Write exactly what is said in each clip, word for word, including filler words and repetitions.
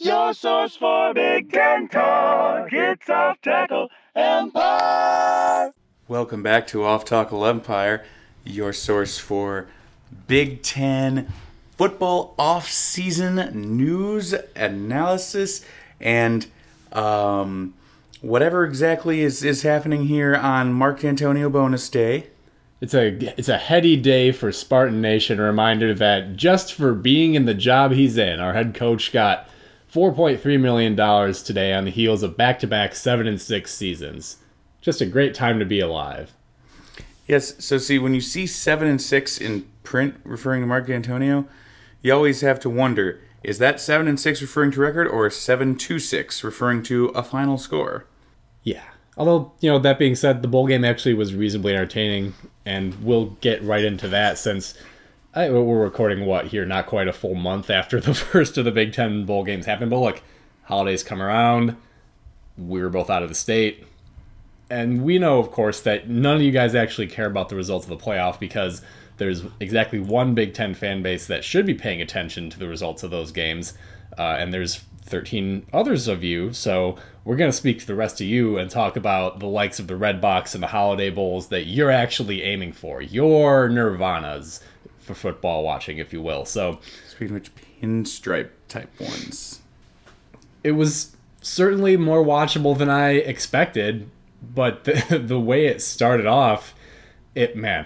Your source for Big Ten talk. It's Off Tackle Empire. Welcome back to Off Tackle Empire, your source for Big Ten football off-season news, analysis, and um, whatever exactly is, is happening here on Mark Antonio Bonus Day. It's a it's a heady day for Spartan Nation. A reminder that just for being in the job he's in, our head coach got four point three million dollars today on the heels of back-to-back seven and six seasons. Just a great time to be alive. Yes, so see, when you see seven and six in print referring to Mark Antonio, you always have to wonder, is that seven and six referring to record or seven to six referring to a final score? Yeah. Although, you know, that being said, the bowl game actually was reasonably entertaining, and we'll get right into that since I, we're recording, what, here, not quite a full month after the first of the Big Ten bowl games happened. But look, holidays come around, we were both out of the state, and we know, of course, that none of you guys actually care about the results of the playoff because there's exactly one Big Ten fan base that should be paying attention to the results of those games, uh, and there's thirteen others of you, so we're going to speak to the rest of you and talk about the likes of the Red Box and the Holiday Bowls that you're actually aiming for, your nirvanas for football watching, if you will. So, speaking of which, pinstripe type ones. It was certainly more watchable than I expected, but the, the way it started off, it, man,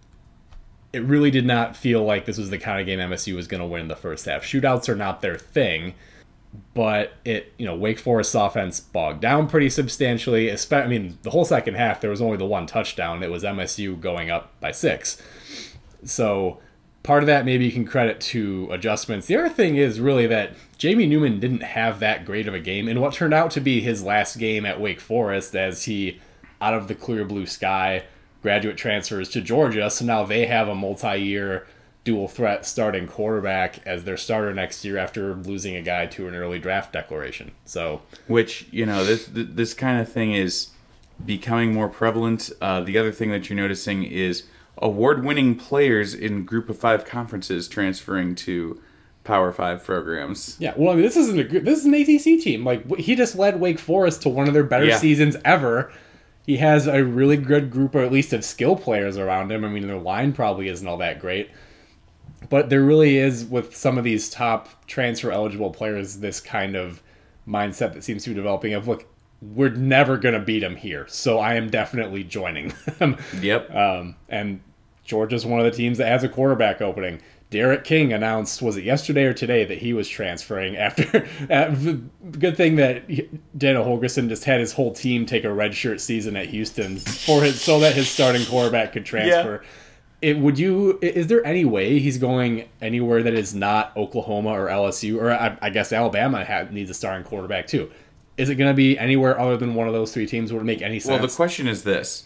it really did not feel like this was the kind of game M S U was going to win in the first half. Shootouts are not their thing. But it, you know, Wake Forest's offense bogged down pretty substantially. I mean, the whole second half, there was only the one touchdown. It was M S U going up by six. So part of that maybe you can credit to adjustments. The other thing is really that Jamie Newman didn't have that great of a game in what turned out to be his last game at Wake Forest as he, out of the clear blue sky, graduate transfers to Georgia. So now they have a multi-year dual threat starting quarterback as their starter next year after losing a guy to an early draft declaration. So, which, you know, this this kind of thing is becoming more prevalent. Uh, the other thing that you're noticing is award-winning players in Group of Five conferences transferring to Power Five programs. Yeah, well, I mean, this isn't a this is an A C C team. Like, he just led Wake Forest to one of their better yeah. seasons ever. He has a really good group, or at least of skill players around him. I mean, their line probably isn't all that great. But there really is, with some of these top transfer-eligible players, this kind of mindset that seems to be developing of, look, we're never going to beat them here, so I am definitely joining them. Yep. Um, and Georgia's one of the teams that has a quarterback opening. Derek King announced, was it yesterday or today, that he was transferring after... good thing that Daniel Holgerson just had his whole team take a redshirt season at Houston for his, so that his starting quarterback could transfer. Yeah. It, would you? Is there any way he's going anywhere that is not Oklahoma or L S U, or I, I guess Alabama has, needs a starting quarterback too? Is it going to be anywhere other than one of those three teams? Would it make any sense? Well, the question is this: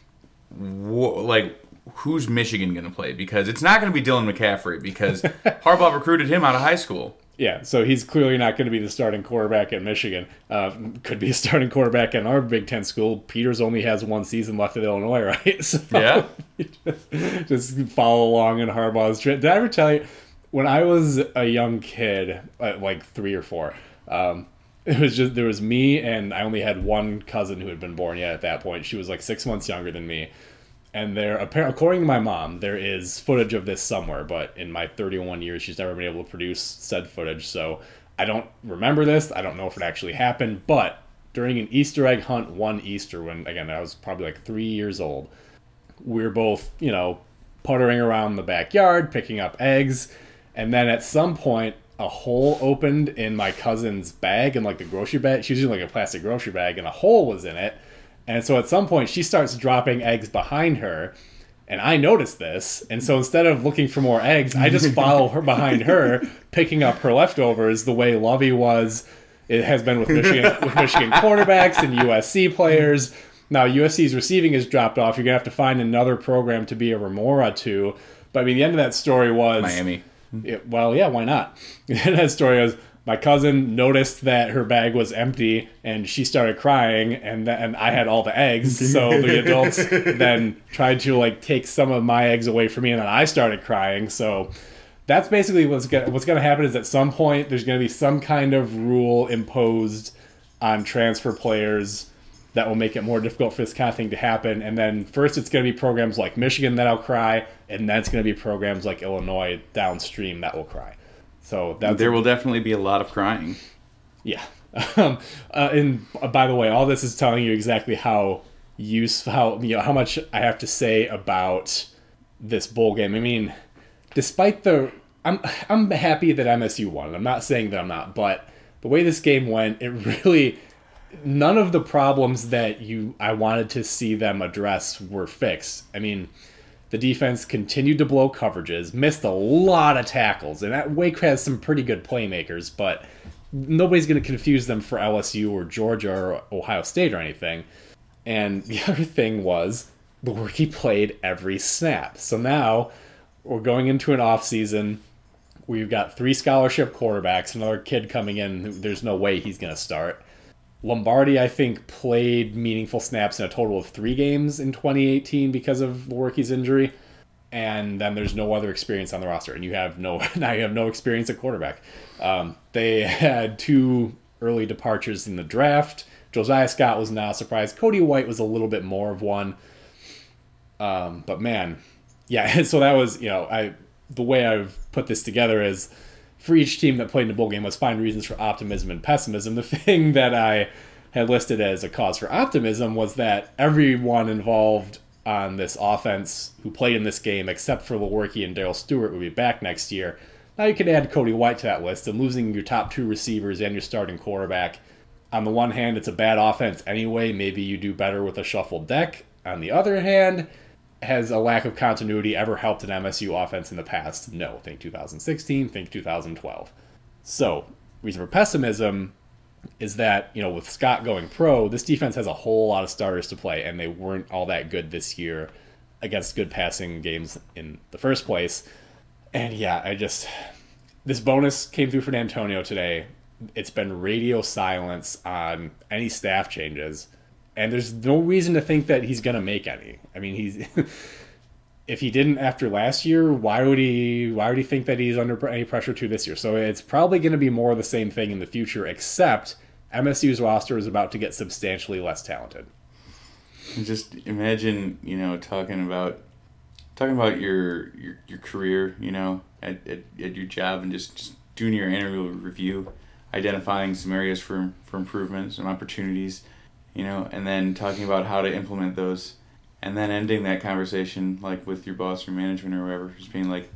Wh- like, who's Michigan going to play? Because it's not going to be Dylan McCaffrey because Harbaugh recruited him out of high school. Yeah, so he's clearly not going to be the starting quarterback at Michigan. Uh, could be a starting quarterback in our Big Ten school. Peters only has one season left at Illinois, right? So yeah. Just follow along in Harbaugh's trip. Did I ever tell you, when I was a young kid, like three or four, um, it was just there was me and I only had one cousin who had been born yet at that point. She was like six months younger than me. And there, according to my mom, there is footage of this somewhere, but in my thirty-one years, she's never been able to produce said footage. So I don't remember this. I don't know if it actually happened. But during an Easter egg hunt one Easter, when, again, I was probably like three years old, we were both, you know, puttering around the backyard, picking up eggs. And then at some point, a hole opened in my cousin's bag, in like the grocery bag. She was using like a plastic grocery bag, and a hole was in it. And so at some point, she starts dropping eggs behind her, and I notice this. And so instead of looking for more eggs, I just follow her behind her, picking up her leftovers the way Lovey was. It has been with Michigan with Michigan quarterbacks and U S C players. Now, U S C's receiving has dropped off. You're going to have to find another program to be a remora to. But I mean, the end of that story was... Miami. It, well, yeah, why not? The end of that story was... My cousin noticed that her bag was empty, and she started crying, and then I had all the eggs. So the adults then tried to like take some of my eggs away from me, and then I started crying. So that's basically what's gonna what's gonna happen. Is at some point there's gonna be some kind of rule imposed on transfer players that will make it more difficult for this kind of thing to happen. And then first it's going to be programs like Michigan that'll cry, and then it's going to be programs like Illinois downstream that will cry. So that's there will definitely be a lot of crying. Yeah. Um, uh, and uh, by the way, all this is telling you exactly how use how you know how much I have to say about this bowl game. I mean, despite the I'm I'm happy that M S U won. I'm not saying that I'm not, but the way this game went, it really none of the problems that you I wanted to see them address were fixed. I mean, the defense continued to blow coverages, missed a lot of tackles, and that Wake has some pretty good playmakers, but nobody's going to confuse them for L S U or Georgia or Ohio State or anything. And the other thing was, Lewerke played every snap. So now we're going into an offseason where you've got three scholarship quarterbacks, another kid coming in who there's no way he's going to start. Lombardi, I think, played meaningful snaps in a total of three games in twenty eighteen because of Lewerke's injury. And then there's no other experience on the roster. And you have no now you have no experience at quarterback. Um, they had two early departures in the draft. Josiah Scott was not a surprise. Cody White was a little bit more of one. Um, but man, yeah, so that was, you know, I the way I've put this together is for each team that played in the bowl game, let's find reasons for optimism and pessimism. The thing that I had listed as a cause for optimism was that everyone involved on this offense who played in this game, except for Lewerke and Darrell Stewart, will be back next year. Now you can add Cody White to that list, and losing your top two receivers and your starting quarterback. On the one hand, it's a bad offense anyway. Maybe you do better with a shuffled deck. On the other hand, has a lack of continuity ever helped an M S U offense in the past? No. Think two thousand sixteen, think two thousand twelve. So, reason for pessimism is that, you know, with Scott going pro, this defense has a whole lot of starters to play, and they weren't all that good this year against good passing games in the first place. And yeah, I just... This bonus came through for D'Antonio today. It's been radio silence on any staff changes, and there's no reason to think that he's going to make any. I mean, he's... if he didn't after last year, why would he why would he think that he's under any pressure to this year? So it's probably going to be more of the same thing in the future, except M S U's roster is about to get substantially less talented. Just imagine, you know, talking about talking about your your, your career, you know, at, at, at your job, and just, just doing your annual review, identifying some areas for, for improvement, some opportunities, you know, and then talking about how to implement those. And then ending that conversation, like, with your boss or management or whatever, just being like,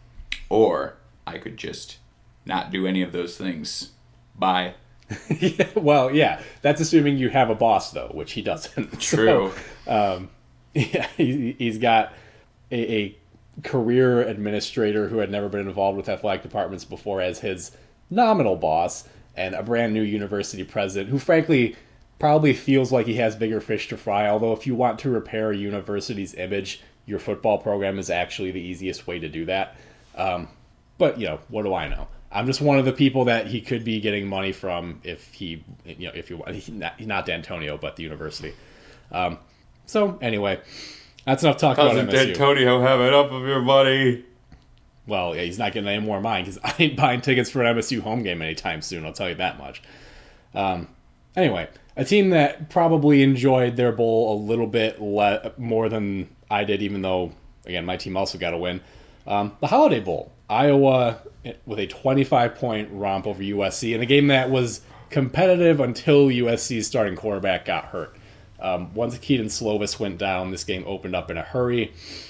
or I could just not do any of those things. Bye. Yeah, well, yeah. That's assuming you have a boss, though, which he doesn't. True. So, um, yeah, he, he's got a, a career administrator who had never been involved with athletic departments before as his nominal boss, and a brand new university president who, frankly... probably feels like he has bigger fish to fry, although if you want to repair a university's image, your football program is actually the easiest way to do that. Um, but, you know, what do I know? I'm just one of the people that he could be getting money from if he, you know, if you want, not, not D'Antonio, but the university. Um, so, anyway, that's enough talk about M S U. Doesn't D'Antonio have enough of your money? Well, yeah, he's not getting any more of mine because I ain't buying tickets for an M S U home game anytime soon, I'll tell you that much. Um, anyway... A team that probably enjoyed their bowl a little bit le- more than I did, even though, again, my team also got a win. Um, the Holiday Bowl. Iowa with a twenty-five point romp over U S C in a game that was competitive until U S C's starting quarterback got hurt. Um, once Keaton Slovis went down, this game opened up in a hurry.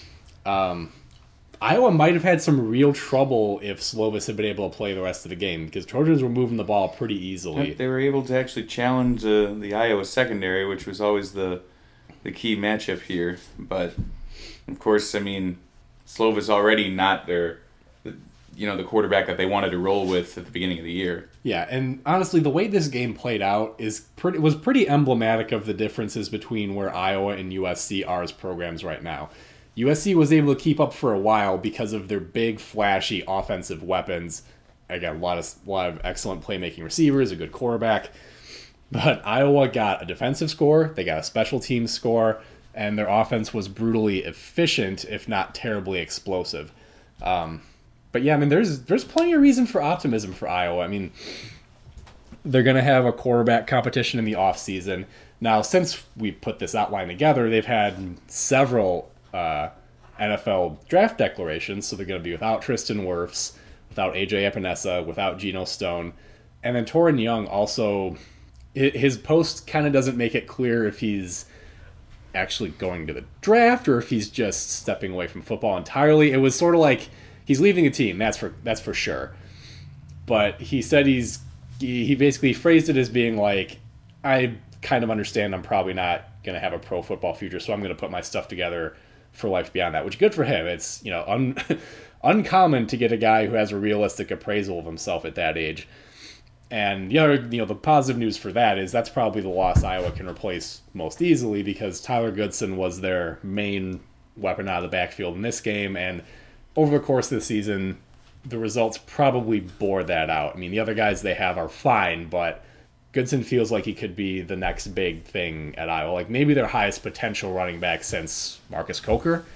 Um, Iowa might have had some real trouble if Slovis had been able to play the rest of the game because Trojans were moving the ball pretty easily. They were able to actually challenge uh, the Iowa secondary, which was always the the key matchup here. But, of course, I mean, Slovis already not their, you know, the quarterback that they wanted to roll with at the beginning of the year. Yeah, and honestly, the way this game played out is pretty was pretty emblematic of the differences between where Iowa and U S C are as programs right now. U S C was able to keep up for a while because of their big, flashy offensive weapons. Again, a lot of a lot of excellent playmaking receivers, a good quarterback. But Iowa got a defensive score, they got a special teams score, and their offense was brutally efficient, if not terribly explosive. Um, but yeah, I mean, there's there's plenty of reason for optimism for Iowa. I mean, they're going to have a quarterback competition in the offseason. Now, since we put this outline together, they've had several uh, N F L draft declarations, so they're going to be without Tristan Wirfs, without A J Epinesa, without Geno Stone. And then Torrin Young also, his post kind of doesn't make it clear if he's actually going to the draft or if he's just stepping away from football entirely. It was sort of like he's leaving the team, that's for that's for sure. But he said he's, he basically phrased it as being like, I kind of understand I'm probably not going to have a pro football future, so I'm going to put my stuff together for life beyond that, which good for him. It's, you know, un- uncommon to get a guy who has a realistic appraisal of himself at that age. And the other, you know, the positive news for that is that's probably the loss Iowa can replace most easily, because Tyler Goodson was their main weapon out of the backfield in this game, and over the course of the season, the results probably bore that out. I mean, the other guys they have are fine, but Goodson feels like he could be the next big thing at Iowa. Like maybe their highest potential running back since Marcus Coker.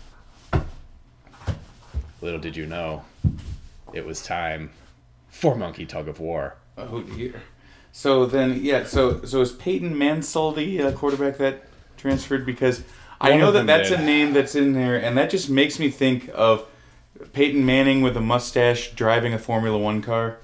Little did you know, it was time for Monkey Tug of War. Oh dear. So then, yeah. So so is Peyton Mansell the uh, quarterback that transferred? Because I One know of that them that's did. a name that's in there, and that just makes me think of Peyton Manning with a mustache driving a Formula One car.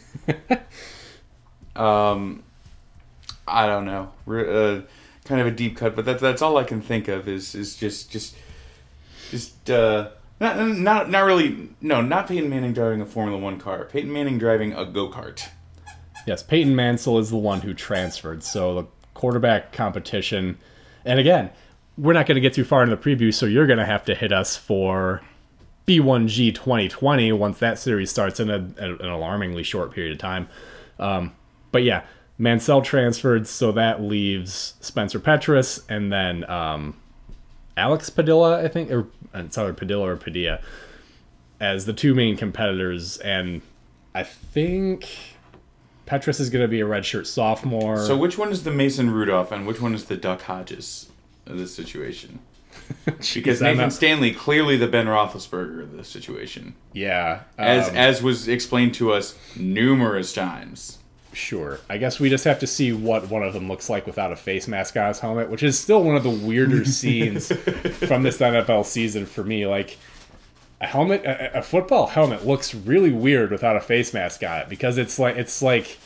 um, I don't know. Re- uh, kind of a deep cut, but that's that's all I can think of is is just just just uh, not not not really. No, not Peyton Manning driving a Formula One car. Peyton Manning driving a go-kart. Yes, Peyton Mansell is the one who transferred. So the quarterback competition, and again, we're not going to get too far into the preview, so you're going to have to hit us for B one G twenty twenty once that series starts in a, an alarmingly short period of time. Um, but yeah, Mansell transferred, so that leaves Spencer Petras and then um, Alex Padilla, I think, or it's either Padilla or Padilla, as the two main competitors. And I think Petras is going to be a redshirt sophomore. So which one is the Mason Rudolph and which one is the Duck Hodges of this situation? Because I'm Nathan not- Stanley, clearly the Ben Roethlisberger of this situation. Yeah. As um, as was explained to us numerous times. Sure. I guess we just have to see what one of them looks like without a face mask on his helmet, which is still one of the weirder scenes from this N F L season for me. Like, a helmet, a, a football helmet looks really weird without a face mask on it, because it's like, it's like,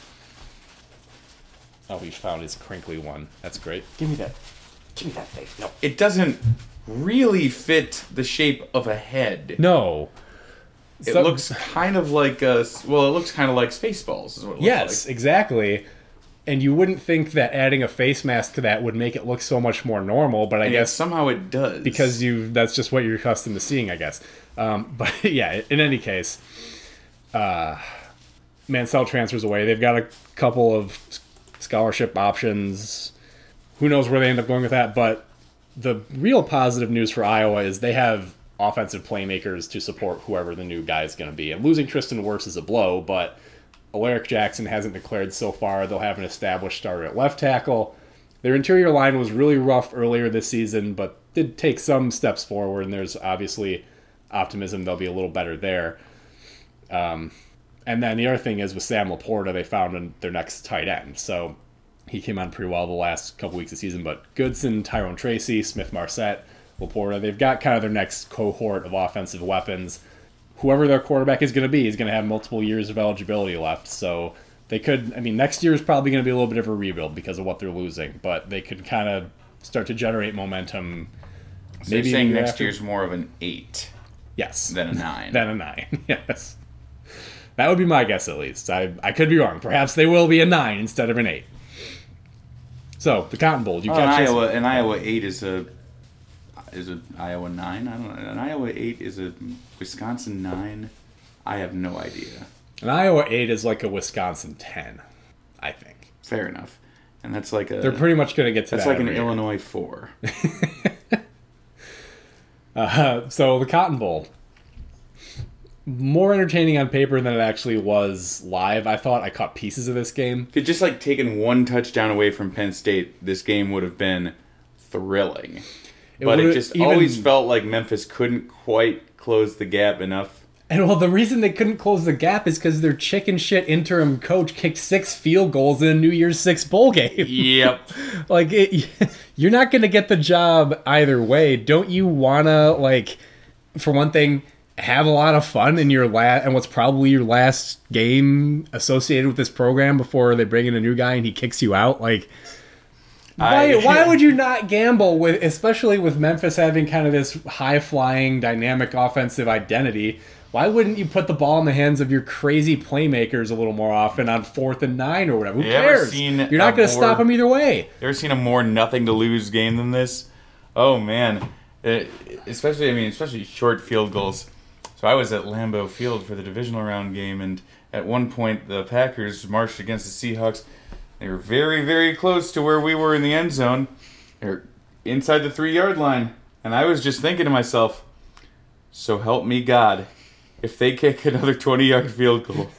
oh, we found his crinkly one. That's great. Give me that. Give me that thing. No. It doesn't really fit the shape of a head. No. It So- looks kind of like a, well, it looks kind of like Spaceballs is what it looks Yes, like. exactly. And you wouldn't think that adding a face mask to that would make it look so much more normal, but I And yet guess somehow it does. because you that's just what you're accustomed to seeing, I guess. Um, but yeah, in any case, uh, Mansell transfers away. They've got a couple of s- scholarship options. Who knows where they end up going with that? But the real positive news for Iowa is they have offensive playmakers to support whoever the new guy is going to be. And losing Tristan Wirfs is a blow, but Alaric Jackson hasn't declared so far. They'll have an established starter at left tackle. Their interior line was really rough earlier this season, but did take some steps forward, and there's obviously optimism they'll be a little better there. Um, and then the other thing is with Sam Laporta, they found in their next tight end. So he came on pretty well the last couple weeks of the season, but Goodson, Tyrone Tracy, Smith-Marset, Laporta, they've got kind of their next cohort of offensive weapons. Whoever their quarterback is going to be is going to have multiple years of eligibility left. So they could, I mean, next year is probably going to be a little bit of a rebuild because of what they're losing, but they could kind of start to generate momentum. So you're maybe saying the year next after. year's more of an eight Yes. than a nine. Than a nine, yes. That would be my guess, at least. I I could be wrong. Perhaps they will be a nine instead of an eight. So, the Cotton Bowl. You Oh, an catch this? Iowa, an Iowa eight is a is a Iowa nine. I don't know. An Iowa eight is a Wisconsin nine. I have no idea. An Iowa eight is like a Wisconsin ten, I think. Fair enough. And that's like a They're pretty much going to get to that's that. like an every year. Illinois four. Uh, so the Cotton Bowl, more entertaining on paper than it actually was live. I thought I caught pieces of this game. If you'd just like taken one touchdown away from Penn State, this game would have been thrilling. It but it would've just even- always felt like Memphis couldn't quite close the gap enough. And well, the reason they couldn't close the gap is because their chicken shit interim coach kicked six field goals in a New Year's Six bowl game. Yep. Like, it, you're not going to get the job either way. Don't you want to, like, for one thing, have a lot of fun in your last, and what's probably your last game associated with this program before they bring in a new guy and he kicks you out? Like, why, I, why would you not gamble with, especially with Memphis having kind of this high-flying, dynamic offensive identity? Why wouldn't you put the ball in the hands of your crazy playmakers a little more often on fourth and nine or whatever? Who You cares? ever seen You're not a going to more- stop them either way. You ever seen a more nothing to lose game than this? Oh man, it, especially I mean, especially short field goals. So I was at Lambeau Field for the divisional round game, and at one point the Packers marched against the Seahawks. They were very, very close to where we were in the end zone. They're inside the three-yard line, and I was just thinking to myself, "So help me God, if they kick another twenty-yard field goal,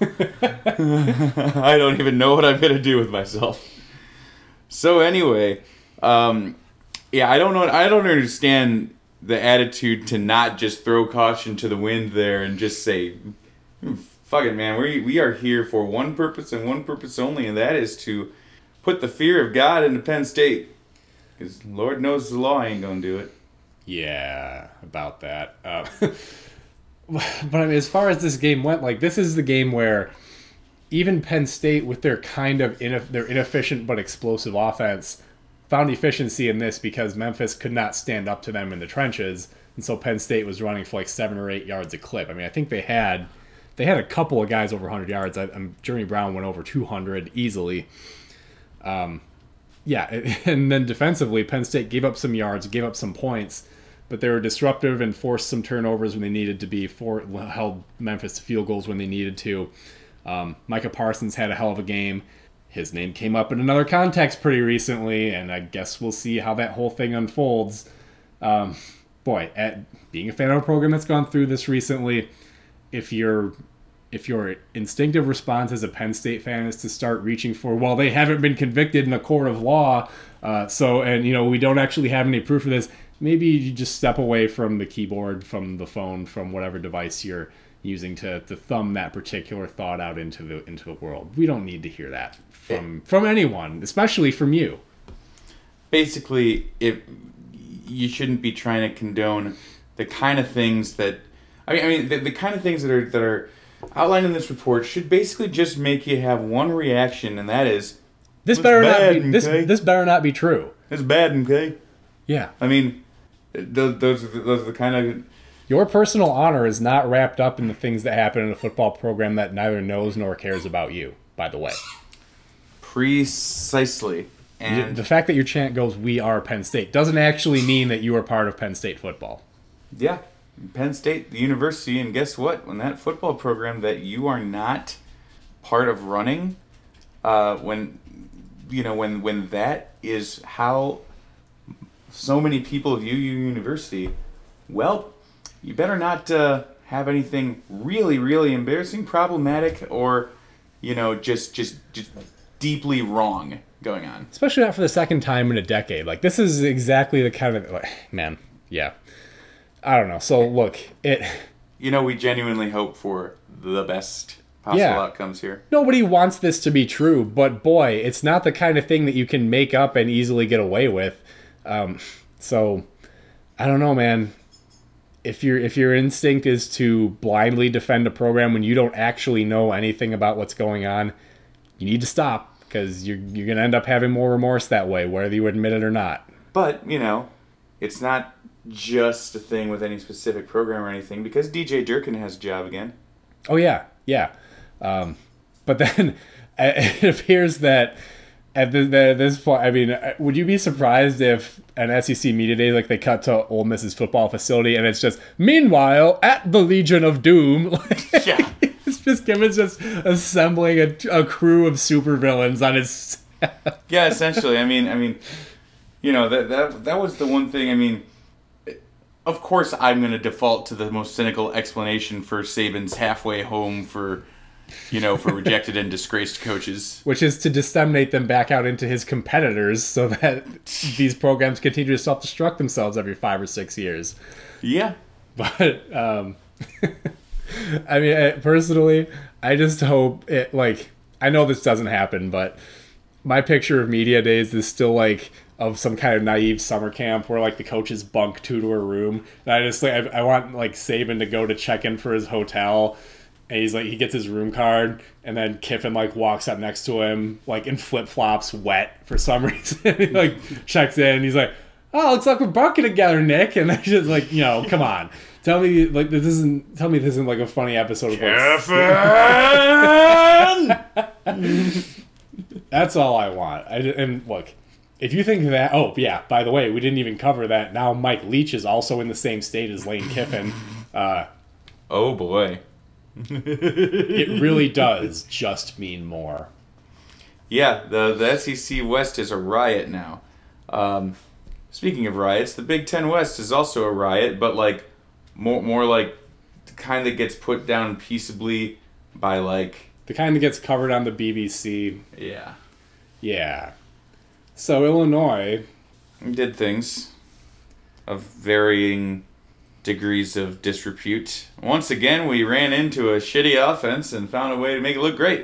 I don't even know what I'm gonna do with myself." So anyway, um, yeah, I don't know. I don't understand the attitude to not just throw caution to the wind there and just say, "Fuck it, man. We we are here for one purpose and one purpose only, and that is to put the fear of God into Penn State." Because Lord knows the law ain't gonna do it. Yeah, about that. Uh, but I mean, as far as this game went, like, this is the game where even Penn State, with their kind of ineff- their inefficient but explosive offense, found efficiency in this because Memphis could not stand up to them in the trenches, and so Penn State was running for like seven or eight yards a clip. I mean, I think they had they had a couple of guys over one hundred yards. I, I'm, Jeremy Brown went over two hundred easily. Um, yeah, and then defensively, Penn State gave up some yards, gave up some points, but they were disruptive and forced some turnovers when they needed to be, for held Memphis to field goals when they needed to. Um, Micah Parsons had a hell of a game. His name came up in another context pretty recently, and I guess we'll see how that whole thing unfolds. Um, boy, at being a fan of a program that's gone through this recently, if your if your instinctive response as a Penn State fan is to start reaching for, well, they haven't been convicted in a court of law, uh, so and you know we don't actually have any proof of this, maybe you just step away from the keyboard, from the phone, from whatever device you're using to, to thumb that particular thought out into the into the world. We don't need to hear that from from anyone, especially from you. Basically, if you shouldn't be trying to condone the kind of things that I mean, I mean the, the kind of things that are that are outlined in this report should basically just make you have one reaction, and that is this it's better bad, not be this okay? this better not be true. It's bad, okay? Yeah. I mean, those those are the, those are the kind of Your personal honor is not wrapped up in the things that happen in a football program that neither knows nor cares about you, by the way. precisely. And The fact that your chant goes, "We are Penn State," doesn't actually mean that you are part of Penn State football. yeah, Penn State, the university, and guess what? When that football program that you are not part of running, uh, when you know when when that is how so many people view your university, well, you better not uh, have anything really, really embarrassing, problematic, or you know just just just deeply wrong going on. Especially not for the second time in a decade. Like, this is exactly the kind of... Like, man, yeah. I don't know. So, look, it... You know, we genuinely hope for the best possible Yeah. outcomes here. Nobody wants this to be true, but boy, it's not the kind of thing that you can make up and easily get away with. Um, so, I don't know, man. If your if your instinct is to blindly defend a program when you don't actually know anything about what's going on, you need to stop, because you're you're gonna end up having more remorse that way, whether you admit it or not. But, you know, it's not just a thing with any specific program or anything, because D J Durkin has a job again. Oh yeah, yeah. Um, but then it appears that at the, the, this point, I mean, would you be surprised if an S E C media day, like, they cut to Ole Miss's football facility and it's just, "Meanwhile, at the Legion of Doom," Yeah. it's just Gibbons just assembling a, a crew of supervillains on his. Yeah, essentially. I mean, I mean, you know, that that that was the one thing. I mean, of course, I'm going to default to the most cynical explanation for Saban's halfway home for, you know, for rejected and disgraced coaches. Which is to disseminate them back out into his competitors so that these programs continue to self-destruct themselves every five or six years. Yeah. But, um, I mean, I- personally, I just hope it, like, I know this doesn't happen, but my picture of media days is still, like, of some kind of naive summer camp where, like, the coaches bunk two to a room. And I just, like, I, I want, like, Saban to go to check in for his hotel. And he's, like, he gets his room card. And then Kiffin, like, walks up next to him, like, in flip-flops, wet for some reason. He, like, checks in. And he's like, oh, looks like we're bunking together, Nick. And I just, like, you know, come on. Tell me, like, this isn't, tell me this isn't, like, a funny episode of, like, that's all I want. I, and look, if you think that, oh, yeah, by the way, we didn't even cover that. Now Mike Leach is also in the same state as Lane Kiffin. Uh, Oh, boy. it really does just mean more. Yeah, the, the S E C West is a riot now. Um, speaking of riots, the Big Ten West is also a riot, but, like, more, more like the kind that gets put down peaceably by, like... The kind that gets covered on the B B C. Yeah. Yeah. So Illinois... Did things of varying degrees of disrepute. Once again, we ran into a shitty offense and found a way to make it look great.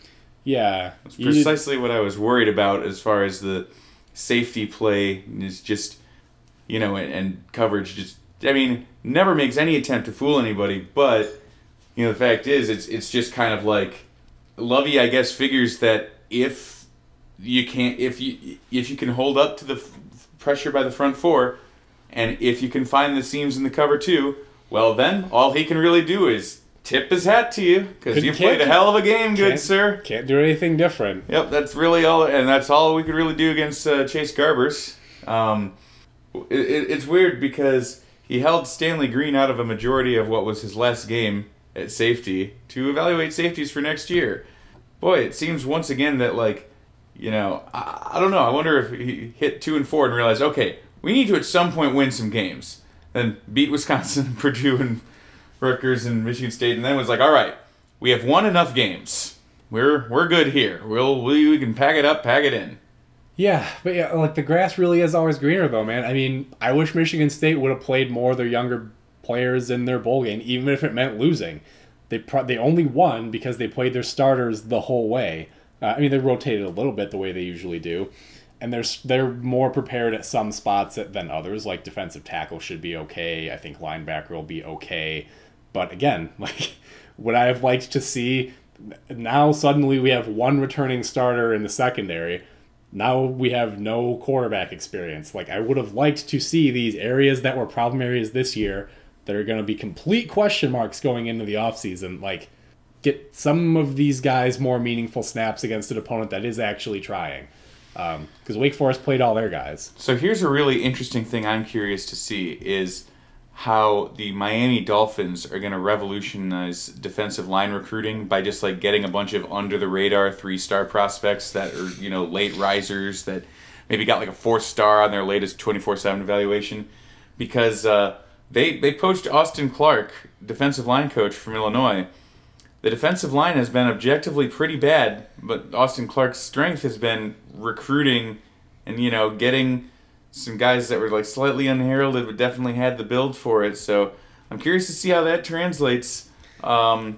Yeah. That's precisely what I was worried about as far as the safety play is just, you know, and, and coverage just, I mean, never makes any attempt to fool anybody, but, you know, the fact is, it's it's just kind of like, Lovey, I guess, figures that if you can't, if you if you can hold up to the f- pressure by the front four, and if you can find the seams in the cover two, well then, all he can really do is tip his hat to you, because you played a hell of a game, good sir. Can't do anything different. Yep, that's really all, and that's all we could really do against uh, Chase Garbers. Um, it, it, it's weird because he held Stanley Green out of a majority of what was his last game at safety to evaluate safeties for next year. Boy, it seems once again that, like, you know, I, I don't know. I wonder if he hit two and four and realized, okay, we need to at some point win some games. Then beat Wisconsin, Purdue, and Rutgers, and Michigan State, and then was like, all right, we have won enough games. We're we're good here. We'll we, we can pack it up, pack it in. Yeah, but yeah, like the grass really is always greener, though, man. I mean, I wish Michigan State would have played more of their younger players in their bowl game, even if it meant losing. They pro- they only won because they played their starters the whole way. Uh, I mean, they rotated a little bit the way they usually do, and they're they're more prepared at some spots than others. Like defensive tackle should be okay. I think linebacker will be okay. But again, like, would I have liked to see? Now suddenly we have one returning starter in the secondary. Now we have no quarterback experience. Like, I would have liked to see these areas that were problem areas this year that are going to be complete question marks going into the offseason. Like, get some of these guys more meaningful snaps against an opponent that is actually trying. Because um, Wake Forest played all their guys. So here's a really interesting thing I'm curious to see is how the Miami Dolphins are going to revolutionize defensive line recruiting by just like getting a bunch of under-the-radar three-star prospects that are, you know, late risers that maybe got like a fourth star on their latest twenty-four seven evaluation. Because uh, they, they poached Austin Clark, defensive line coach from Illinois. The defensive line has been objectively pretty bad, but Austin Clark's strength has been recruiting and, you know, getting some guys that were like slightly unheralded but definitely had the build for it. So I'm curious to see how that translates. Um,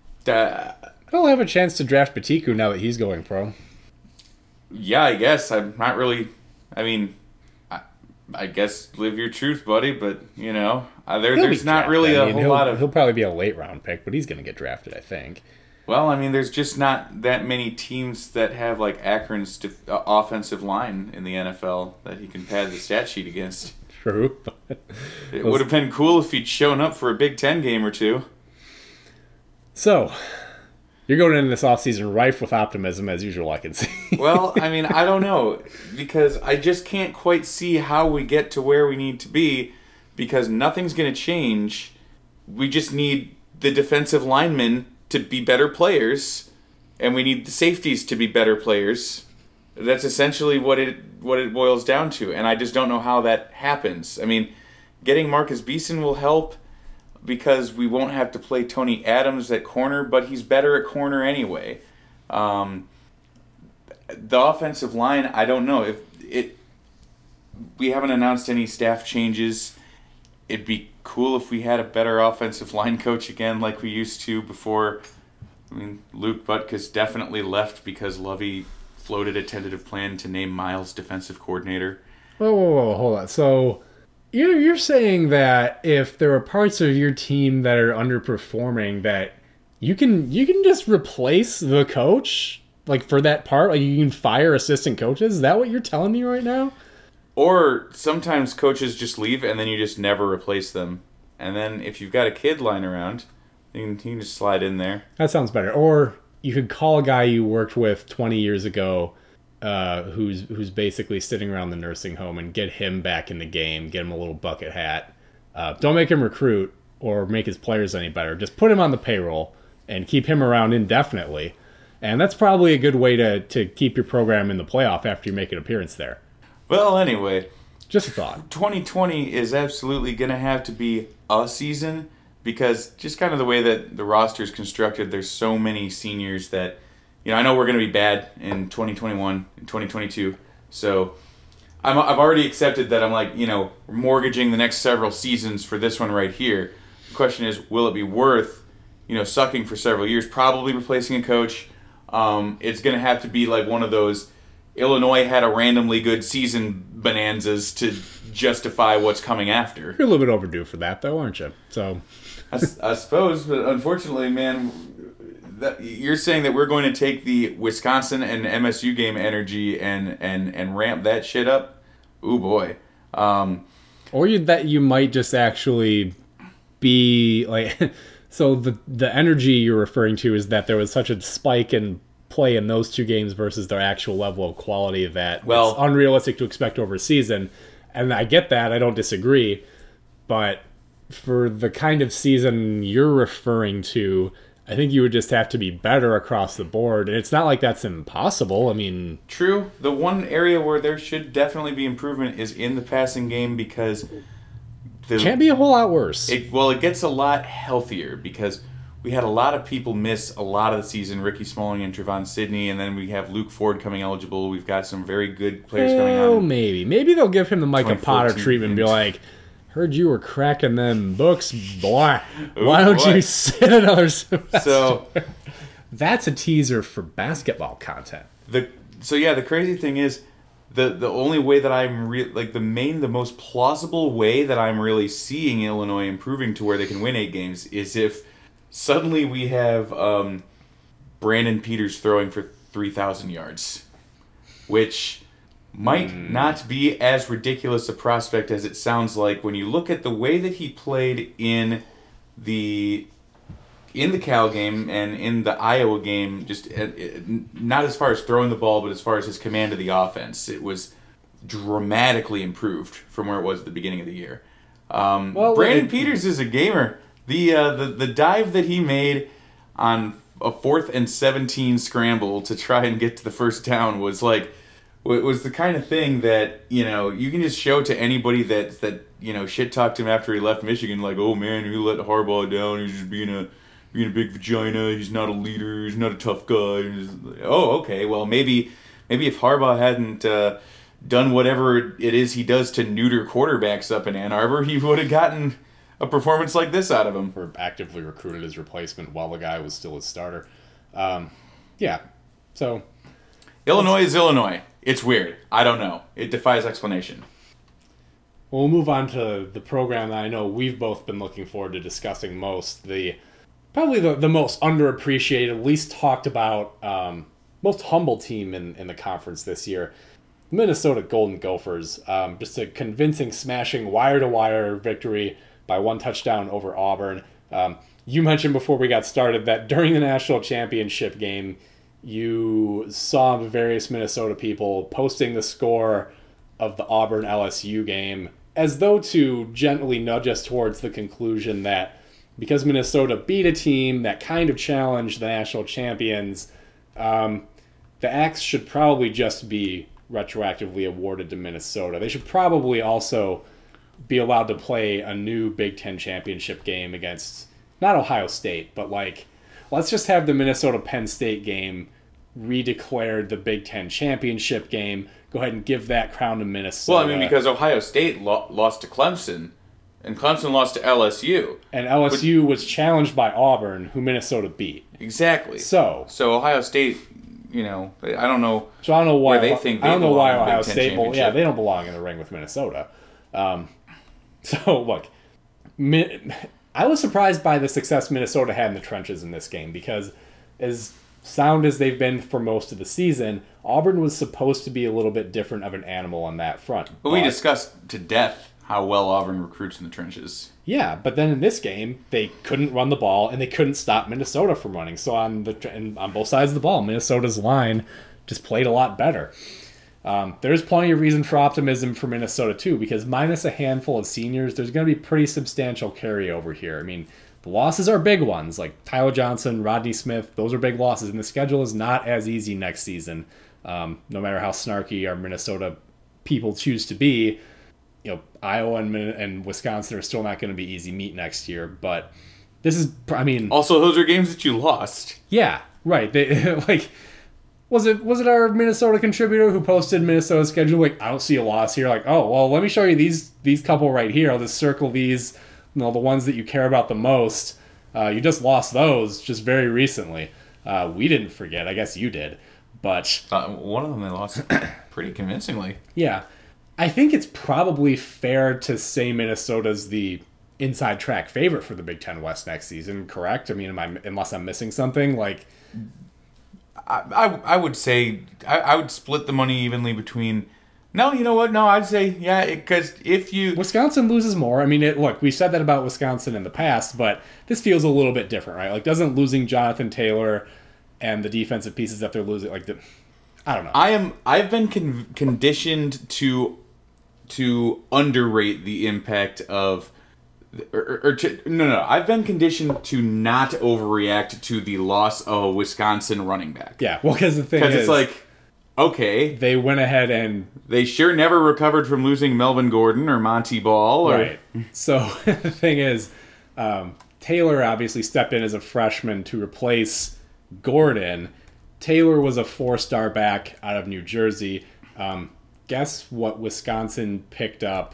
uh, I'll have a chance to draft Batiku now that he's going pro. Yeah, I guess. I'm not really... I mean, I, I guess live your truth, buddy, but, you know, uh, there, there's not really a I mean, whole he'll, lot of... He'll probably be a late round pick, but he's going to get drafted, I think. Well, I mean, there's just not that many teams that have, like, Akron's def- uh, offensive line in the N F L that he can pad the stat sheet against. True. It would have been cool if he'd shown up for a Big Ten game or two. So, you're going into this offseason rife with optimism, as usual, I can see. Well, I mean, I don't know, because I just can't quite see how we get to where we need to be, because nothing's going to change. We just need the defensive linemen to be better players, and we need the safeties to be better players. That's essentially what it what it boils down to, and I just don't know how that happens. I mean, getting Marcus Beeson will help because we won't have to play Tony Adams at corner, but he's better at corner anyway. Um, the offensive line, I don't know if it. We haven't announced any staff changes. It'd be cool if we had a better offensive line coach again like we used to before. I mean, Luke Butkus definitely left because Lovey floated a tentative plan to name Miles defensive coordinator. Whoa, whoa, whoa, hold on. So you're, you're saying that if there are parts of your team that are underperforming, that you can you can just replace the coach? Like, for that part? Like, you can fire assistant coaches? Is that what you're telling me right now? Or sometimes coaches just leave and then you just never replace them. And then if you've got a kid lying around, you can, you can just slide in there. That sounds better. Or you could call a guy you worked with twenty years ago uh, who's who's basically sitting around the nursing home and get him back in the game, get him a little bucket hat. Uh, don't make him recruit or make his players any better. Just put him on the payroll and keep him around indefinitely. And that's probably a good way to, to keep your program in the playoff after you make an appearance there. Well, anyway, just a thought. twenty twenty is absolutely going to have to be a season because just kind of the way that the roster is constructed, there's so many seniors that, you know, I know we're going to be bad in twenty twenty-one and twenty twenty-two. So I'm, I've already accepted that I'm like, you know, mortgaging the next several seasons for this one right here. The question is, will it be worth, you know, sucking for several years, probably replacing a coach? Um, it's going to have to be like one of those Illinois had a randomly good season bonanzas to justify what's coming after. You're a little bit overdue for that, though, aren't you? So, I, I suppose, but unfortunately, man, that, you're saying that we're going to take the Wisconsin and M S U game energy and, and, and ramp that shit up? Ooh, boy. Um, or you, that you might just actually be like... So the the energy you're referring to is that there was such a spike in play in those two games versus their actual level of quality that well, it's unrealistic to expect over a season. And I get that. I don't disagree. But for the kind of season you're referring to, I think you would just have to be better across the board. And it's not like that's impossible. I mean... True. The one area where there should definitely be improvement is in the passing game because... The, Can't be a whole lot worse. It, well, it gets a lot healthier because we had a lot of people miss a lot of the season. Ricky Smalling and Trevon Sidney, and then we have Luke Ford coming eligible. We've got some very good players coming on. Oh, maybe. Maybe they'll give him the Micah Potter treatment and be like, heard you were cracking them books, boy. Ooh, Why don't boy. you sit another semester? So, that's a teaser for basketball content. The So, yeah, the crazy thing is, The the only way that I'm re- like the main the most plausible way that I'm really seeing Illinois improving to where they can win eight games is if suddenly we have um, Brandon Peters throwing for three thousand yards, which might mm. not be as ridiculous a prospect as it sounds like when you look at the way that he played in the in the Cal game and in the Iowa game, just uh, not as far as throwing the ball, but as far as his command of the offense, it was dramatically improved from where it was at the beginning of the year. Um, well, Brandon wait. Peters is a gamer. The, uh, the the dive that he made on a fourth and seventeen scramble to try and get to the first down was like was the kind of thing that, you know, you can just show to anybody that that you know shit talked him after he left Michigan, like, oh man, you let Harbaugh down, he's just being a being a big vagina, he's not a leader, he's not a tough guy. Like, oh, okay, well, maybe maybe if Harbaugh hadn't uh, done whatever it is he does to neuter quarterbacks up in Ann Arbor, he would have gotten a performance like this out of him. Or actively recruited his replacement while the guy was still his starter. Um, yeah, so... Illinois is Illinois. It's weird. I don't know. It defies explanation. Well, we'll move on to the program that I know we've both been looking forward to discussing most, the... Probably the, the most underappreciated, least talked about, um, most humble team in, in the conference this year. Minnesota Golden Gophers. Um, just a convincing, smashing, wire-to-wire victory by one touchdown over Auburn. Um, you mentioned before we got started that during the national championship game, you saw various Minnesota people posting the score of the Auburn-L S U game as though to gently nudge us towards the conclusion that because Minnesota beat a team that kind of challenged the national champions, um, the axe should probably just be retroactively awarded to Minnesota. They should probably also be allowed to play a new Big Ten championship game against, not Ohio State, but like, let's just have the Minnesota-Penn State game redeclared the Big Ten championship game. Go ahead and give that crown to Minnesota. Well, I mean, because Ohio State lo- lost to Clemson, And Clemson lost to L S U. And L S U was challenged by Auburn, who Minnesota beat. Exactly. So, so Ohio State, you know, I don't know. So I don't know why where they think they I don't know why belong in the Ohio Big Ten State. Well, yeah, championship. they don't belong in the ring with Minnesota. Um, so look, Mi- I was surprised by the success Minnesota had in the trenches in this game because, as sound as they've been for most of the season, Auburn was supposed to be a little bit different of an animal on that front. But, but we discussed to death how well Auburn recruits in the trenches. Yeah, but then in this game, they couldn't run the ball and they couldn't stop Minnesota from running. So on the and on both sides of the ball, Minnesota's line just played a lot better. Um, there's plenty of reason for optimism for Minnesota too, because minus a handful of seniors, there's going to be pretty substantial carryover here. I mean, the losses are big ones, like Tyler Johnson, Rodney Smith. Those are big losses, and the schedule is not as easy next season. Um, no matter how snarky our Minnesota people choose to be, you know, Iowa and, and Wisconsin are still not going to be easy meat next year. But this is, I mean, also those are games that you lost. Yeah, right. They like. Was it was it our Minnesota contributor who posted Minnesota's schedule? Like, I don't see a loss here. Like, oh, well, let me show you these these couple right here. I'll just circle these, you know, the ones that you care about the most. Uh, you just lost those just very recently. Uh, we didn't forget. I guess you did. But uh, one of them they lost pretty convincingly. Yeah. I think it's probably fair to say Minnesota's the inside track favorite for the Big Ten West next season, correct? I mean, am I, unless I'm missing something, like... I, I, I would say I, I would split the money evenly between. No, you know what? No, I'd say yeah, because if you Wisconsin loses more. I mean, it, look, we said that about Wisconsin in the past, but this feels a little bit different, right? Like, doesn't losing Jonathan Taylor and the defensive pieces that they're losing, like, the, I don't know. I am. I've been con- conditioned to to underrate the impact of. Or, or to, no, no, I've been conditioned to not overreact to the loss of a Wisconsin running back. Yeah, well, because the thing is... Because it's like, okay... They went ahead and... They sure never recovered from losing Melvin Gordon or Monty Ball. Or... Right. So, the thing is, um, Taylor obviously stepped in as a freshman to replace Gordon. Taylor was a four-star back out of New Jersey. Um, guess what Wisconsin picked up...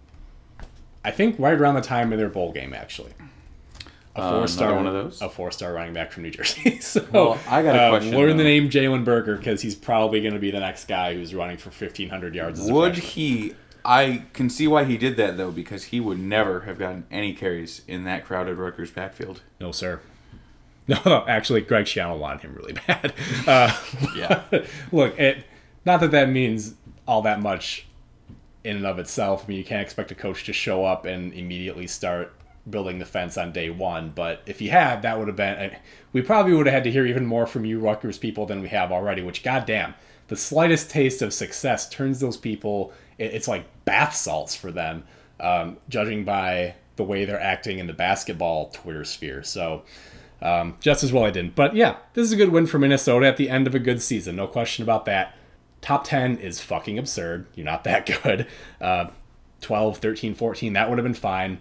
I think right around the time of their bowl game, actually. A four-star uh, one of those. A four-star running back from New Jersey. so, well, I got a um, question. Learn though. the name Jalen Berger because he's probably going to be the next guy who's running for fifteen hundred yards. As a would freshman. he? I can see why he did that though, because he would never have gotten any carries in that crowded Rutgers backfield. No, sir. No, no actually, Greg Schiano wanted him really bad. Uh, yeah. Look, it. Not that that means all that much. In and of itself, I mean, you can't expect a coach to show up and immediately start building the fence on day one. But if he had, that would have been... We probably would have had to hear even more from you Rutgers people than we have already, which, goddamn, the slightest taste of success turns those people... It's like bath salts for them, um, judging by the way they're acting in the basketball Twitter sphere. So, um, just as well I didn't. But yeah, this is a good win for Minnesota at the end of a good season. No question about that. Top ten is fucking absurd. You're not that good. Uh, twelve, thirteen, fourteen, that would have been fine.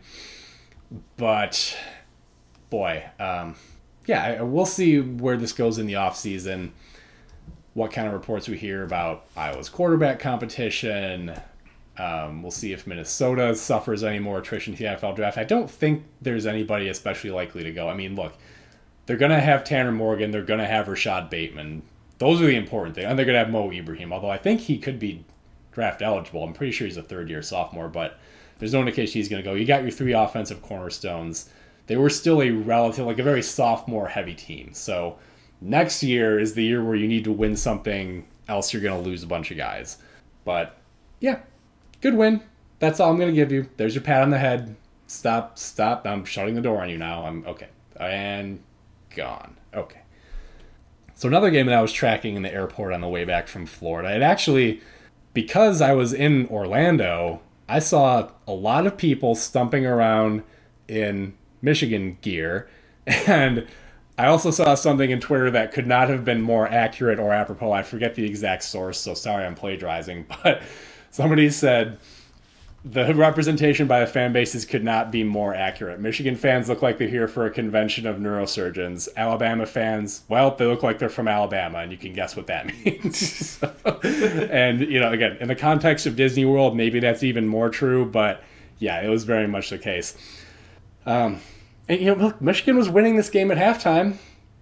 But, boy, um, yeah, we'll see where this goes in the offseason, what kind of reports we hear about Iowa's quarterback competition. Um, we'll see if Minnesota suffers any more attrition to the N F L draft. I don't think there's anybody especially likely to go. I mean, look, they're going to have Tanner Morgan. They're going to have Rashad Bateman. Those are the important things. And they're going to have Mo Ibrahim, although I think he could be draft eligible. I'm pretty sure he's a third-year sophomore, but there's no indication he's going to go. You got your three offensive cornerstones. They were still a relative, like a very sophomore-heavy team. So next year is the year where you need to win something, else you're going to lose a bunch of guys. But, yeah, good win. That's all I'm going to give you. There's your pat on the head. Stop, stop. I'm shutting the door on you now. I'm okay. And gone. Okay. So another game that I was tracking in the airport on the way back from Florida, it actually, because I was in Orlando, I saw a lot of people stumping around in Michigan gear, and I also saw something in Twitter that could not have been more accurate or apropos. I forget the exact source, so sorry I'm plagiarizing, but somebody said the representation by the fan bases could not be more accurate. Michigan fans look like they're here for a convention of neurosurgeons. Alabama fans, well, they look like they're from Alabama, and you can guess what that means. so, and, you know, again, in the context of Disney World, maybe that's even more true, but Yeah, it was very much the case. Um, and, you know, look, Michigan was winning this game at halftime,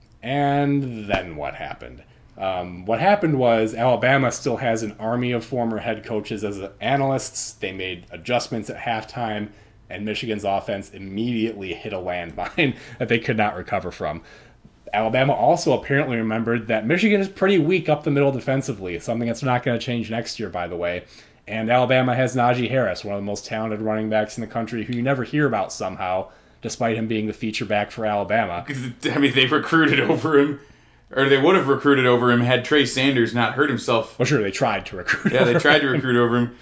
and then what happened? Um, what happened was Alabama still has an army of former head coaches as analysts. They made adjustments at halftime, and Michigan's offense immediately hit a landmine that they could not recover from. Alabama also apparently remembered that Michigan is pretty weak up the middle defensively, something that's not going to change next year, by the way. And Alabama has Najee Harris, one of the most talented running backs in the country, who you never hear about somehow, despite him being the feature back for Alabama. I mean, they recruited over him, or they would have recruited over him had Trey Sanders not hurt himself. Well, sure, they tried to recruit Yeah, over they tried to him. recruit over him.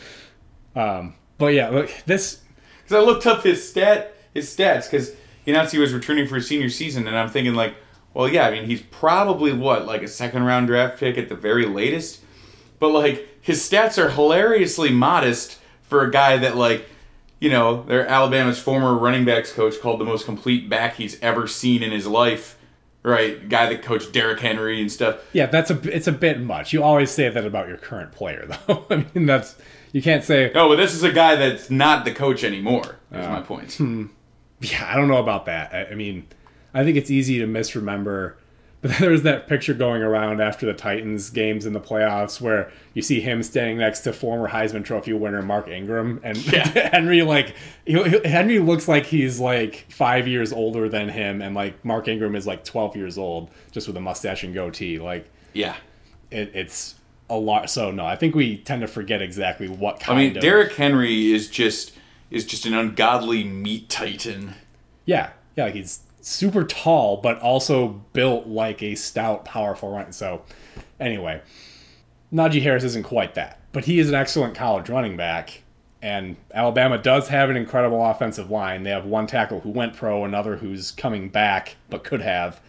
Um, but yeah, look, this... Because I looked up his stat, his stats, because he announced he was returning for his senior season, and I'm thinking, like, well, yeah, I mean, he's probably, what, like a second-round draft pick at the very latest? But, like, his stats are hilariously modest for a guy that, like, you know, they're Alabama's former running backs coach called the most complete back he's ever seen in his life, right? Guy that coached Derrick Henry and stuff. Yeah, that's a, it's a bit much. You always say that about your current player, though. I mean, that's... You can't say... No, but this is a guy that's not the coach anymore, is Uh, my point. Hmm. Yeah, I don't know about that. I, I mean, I think it's easy to misremember. But there's that picture going around after the Titans games in the playoffs where you see him standing next to former Heisman Trophy winner Mark Ingram. And Yeah. Henry, like, he, Henry looks like he's, like, five years older than him. And, like, Mark Ingram is, like, twelve years old, just with a mustache and goatee. Like, Yeah. it, it's... a lot. So no, I think we tend to forget exactly what kind I mean, of... Derrick Henry is just is just an ungodly meat titan. Yeah, yeah, like he's super tall, but also built like a stout, powerful runner. So anyway, Najee Harris isn't quite that, but he is an excellent college running back. And Alabama does have an incredible offensive line. They have one tackle who went pro, another who's coming back, but could have.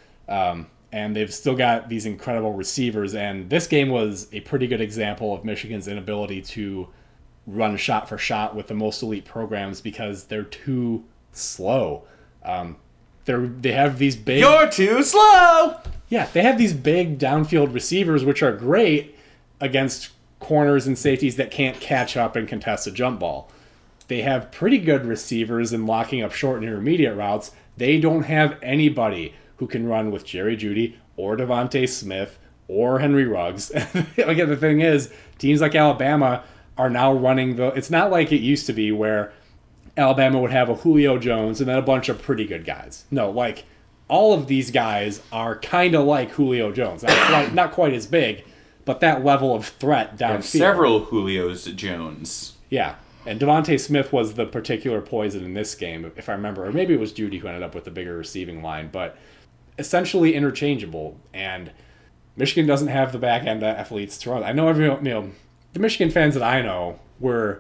Um, and they've still got these incredible receivers. And this game was a pretty good example of Michigan's inability to run shot for shot with the most elite programs because they're too slow. Um, they're they have these big... You're too slow! Yeah, they have these big downfield receivers, which are great against corners and safeties that can't catch up and contest a jump ball. They have pretty good receivers in locking up short and intermediate routes. They don't have anybody who can run with Jerry Jeudy or Devontae Smith or Henry Ruggs. Again, the thing is, teams like Alabama are now running the... It's not like it used to be where Alabama would have a Julio Jones and then a bunch of pretty good guys. No, like, all of these guys are kind of like Julio Jones. Not quite, not quite as big, but that level of threat downfield. Several Julios Jones. Yeah. And Devontae Smith was the particular poison in this game, if I remember. Or maybe it was Jeudy who ended up with the bigger receiving line. But essentially interchangeable. And Michigan doesn't have the back-end athletes to run. I know everyone, you know, the Michigan fans that I know were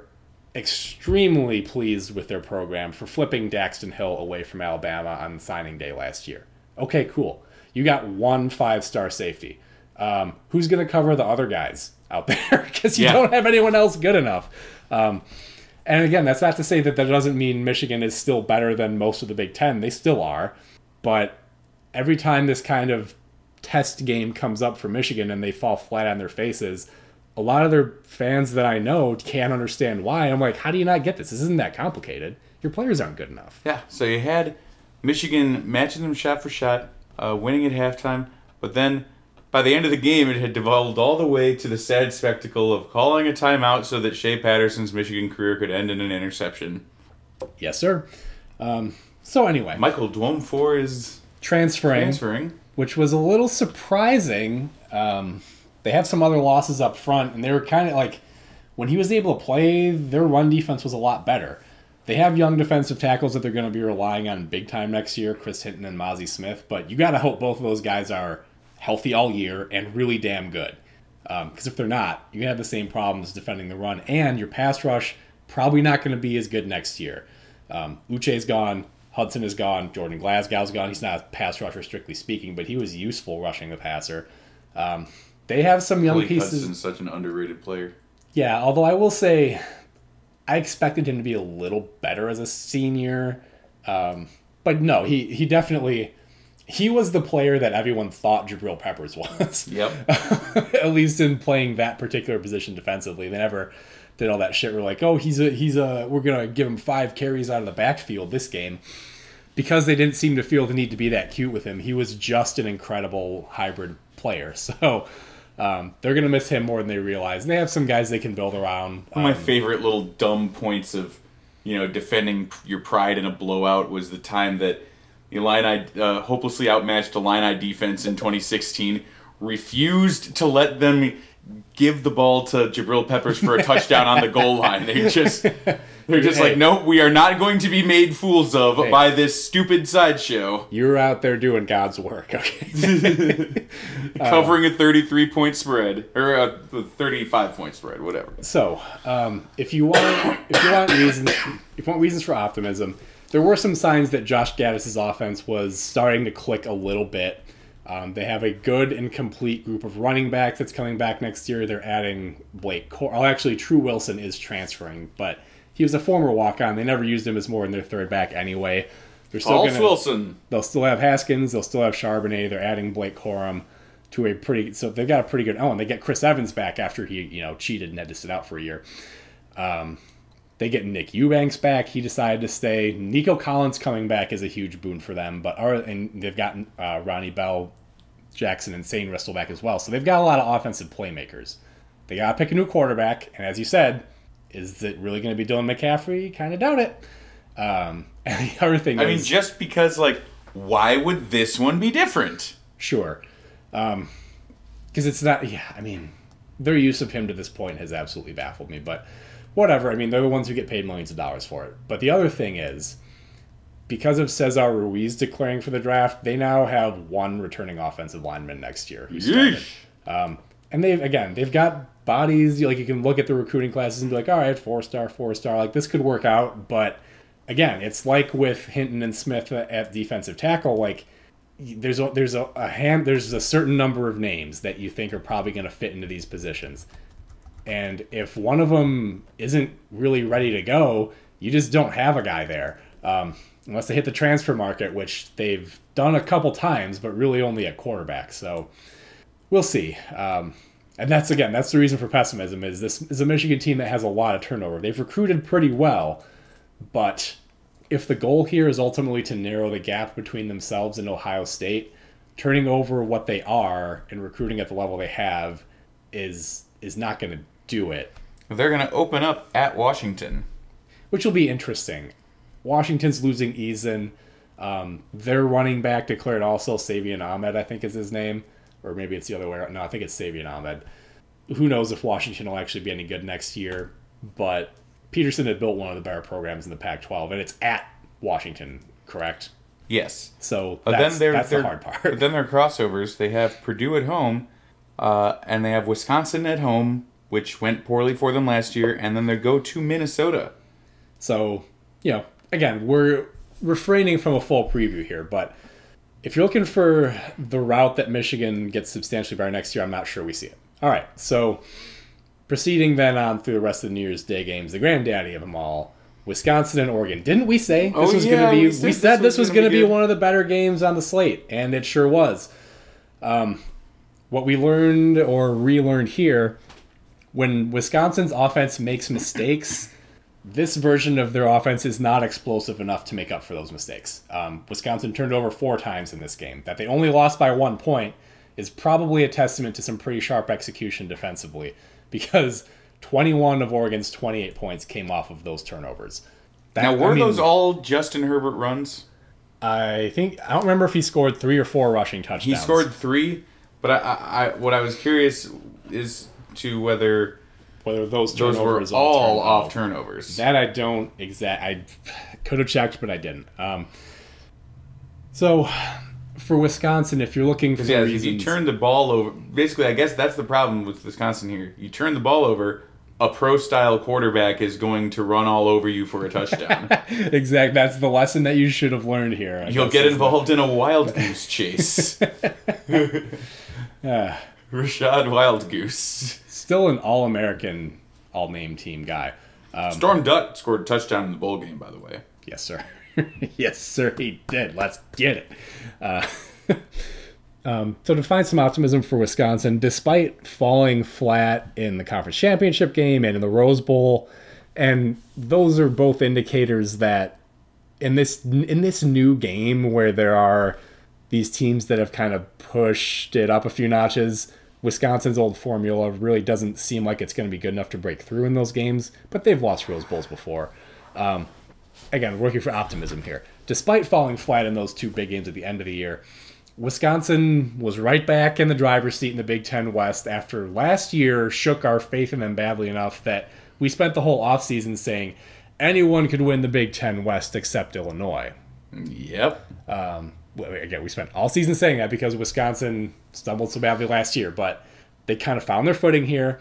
extremely pleased with their program for flipping Daxton Hill away from Alabama on signing day last year. Okay, cool. You got one five-star safety. Um, who's going to cover the other guys out there? Because you Yeah. don't have anyone else good enough. Um, and again, that's not to say that that doesn't mean Michigan is still better than most of the Big Ten. They still are. But every time this kind of test game comes up for Michigan and they fall flat on their faces, a lot of their fans that I know can't understand why. I'm like, how do you not get this? This isn't that complicated. Your players aren't good enough. Yeah, so you had Michigan matching them shot for shot, uh, winning at halftime, but then by the end of the game, it had devolved all the way to the sad spectacle of calling a timeout so that Shea Patterson's Michigan career could end in an interception. Yes, sir. Um, so anyway, Michael Dwumfour is transferring, transferring. which was a little surprising. Um, they have some other losses up front, and they were kind of like, when he was able to play, their run defense was a lot better. They have young defensive tackles that they're going to be relying on big time next year, Chris Hinton and Mozzie Smith, but you got to hope both of those guys are healthy all year and really damn good. Because um, if they're not, you're going to have the same problems defending the run, and your pass rush probably not going to be as good next year. Um, Uche's gone. Hudson is gone. Jordan Glasgow's gone. He's not a pass rusher, strictly speaking, but he was useful rushing the passer. Um, they have some young Blake pieces. Hudson's such an underrated player. Yeah, although I will say I expected him to be a little better as a senior. Um, but no, he, he definitely... He was the player that everyone thought Jabril Peppers was. Yep. At least in playing that particular position defensively. They never did all that shit. We're like, oh, he's a he's a we're gonna give him five carries out of the backfield this game, because they didn't seem to feel the need to be that cute with him. He was just an incredible hybrid player. So um, they're gonna miss him more than they realize. And they have some guys they can build around. One of my Um, favorite little dumb points of, you know, defending your pride in a blowout was the time that the Illini uh, hopelessly outmatched Illini defense in twenty sixteen, refused to let them give the ball to Jabril Peppers for a touchdown on the goal line. They just, they're just Hey. like, nope, we are not going to be made fools of Hey. by this stupid sideshow. You were out there doing God's work, okay? Covering a thirty-three point spread, or a thirty-five point spread, whatever. So, um, if you want, if you want reasons, if you want reasons for optimism, there were some signs that Josh Gaddis' offense was starting to click a little bit. Um, they have a good and complete group of running backs that's coming back next year. They're adding Blake Cor- oh, actually, True Wilson is transferring, but he was a former walk-on. They never used him as more than their third back anyway. They're still Pulse gonna, Wilson. They'll still have Haskins. They'll still have Charbonnet. They're adding Blake Corum to a pretty. So they've got a pretty good. Oh, and they get Chris Evans back after he, you know, cheated and had to sit out for a year. Um, they get Nick Eubanks back. He decided to stay. Nico Collins coming back is a huge boon for them. But our, and they've gotten uh, Ronnie Bell, Jackson, and Sane Ristle back as well. So they've got a lot of offensive playmakers. They got to pick a new quarterback. And as you said, is it really going to be Dylan McCaffrey? Kind of doubt it. Um, and the other thing I is... mean, just because, like, why would this one be different? Sure. Um, because it's not... Yeah, I mean, their use of him to this point has absolutely baffled me. But whatever. I mean, they're the ones who get paid millions of dollars for it. But the other thing is, because of Cesar Ruiz declaring for the draft, they now have one returning offensive lineman next year who started. Um, and they've, again, they've got bodies. Like, you can look at the recruiting classes and be like, all right, four-star, four-star. Like, this could work out. But, again, it's like with Hinton and Smith at defensive tackle. Like, there's a, there's a, a hand, there's a certain number of names that you think are probably going to fit into these positions. And if one of them isn't really ready to go, you just don't have a guy there. Um, unless they hit the transfer market, which they've done a couple times, but really only at quarterback. So we'll see. Um, and that's, again, that's the reason for pessimism, is this is a Michigan team that has a lot of turnover. They've recruited pretty well, but if the goal here is ultimately to narrow the gap between themselves and Ohio State, turning over what they are and recruiting at the level they have is is not going to do it. They're going to open up at Washington. Which will be interesting. Washington's losing Eason. Um, their running back declared also, Savion Ahmed, I think is his name. Or maybe it's the other way around. No, I think it's Savion Ahmed. Who knows if Washington will actually be any good next year. But Peterson had built one of the better programs in the Pac twelve, and it's at Washington, correct? Yes. So But that's, then they're, that's they're, the hard part. But then their crossovers, they have Purdue at home, uh, and they have Wisconsin at home, which went poorly for them last year, and then they go to Minnesota. So, you know, again, we're refraining from a full preview here, but if you're looking for the route that Michigan gets substantially better next year, I'm not sure we see it. All right, so proceeding then on through the rest of the New Year's Day games, the granddaddy of them all, Wisconsin and Oregon. Didn't we say this Oh, was yeah, going to be? we We said said, this this was was gonna going to be be good. one of the better games on the slate, and it sure was. Um, what we learned or relearned here, when Wisconsin's offense makes mistakes, this version of their offense is not explosive enough to make up for those mistakes. Um, Wisconsin turned over four times in this game. That they only lost by one point is probably a testament to some pretty sharp execution defensively, because twenty-one of Oregon's twenty-eight points came off of those turnovers. That, Now, were I mean, those all Justin Herbert runs? I think I don't remember if he scored three or four rushing touchdowns. He scored three, but I, I, I what I was curious is to whether whether those those turnovers were all turned off out. turnovers. That I don't exact. I could have checked, but I didn't. Um, so for Wisconsin, if you're looking for Yeah, if reasons, you turn the ball over, basically, I guess that's the problem with Wisconsin here. You turn the ball over, a pro-style quarterback is going to run all over you for a touchdown. exact. That's the lesson that you should have learned here. I You'll guess get is involved in a wild goose chase. the- Ah, Rashad Wild Goose. still an All-American, All-Name team guy. Um, Storm Dutt scored a touchdown in the bowl game, by the way. Yes, sir. yes, sir. He did. Let's get it. Uh, Um, so to find some optimism for Wisconsin, despite falling flat in the conference championship game and in the Rose Bowl, and those are both indicators that in this in this new game where there are these teams that have kind of pushed it up a few notches, Wisconsin's old formula really doesn't seem like it's going to be good enough to break through in those games, but they've lost Rose Bowls before. Um, again, working for optimism here. Despite falling flat in those two big games at the end of the year, Wisconsin was right back in the driver's seat in the Big Ten West after last year shook our faith in them badly enough that we spent the whole offseason saying anyone could win the Big Ten West except Illinois. Yep. Um, well, again, we spent all season saying that because Wisconsin stumbled so badly last year, but they kind of found their footing here.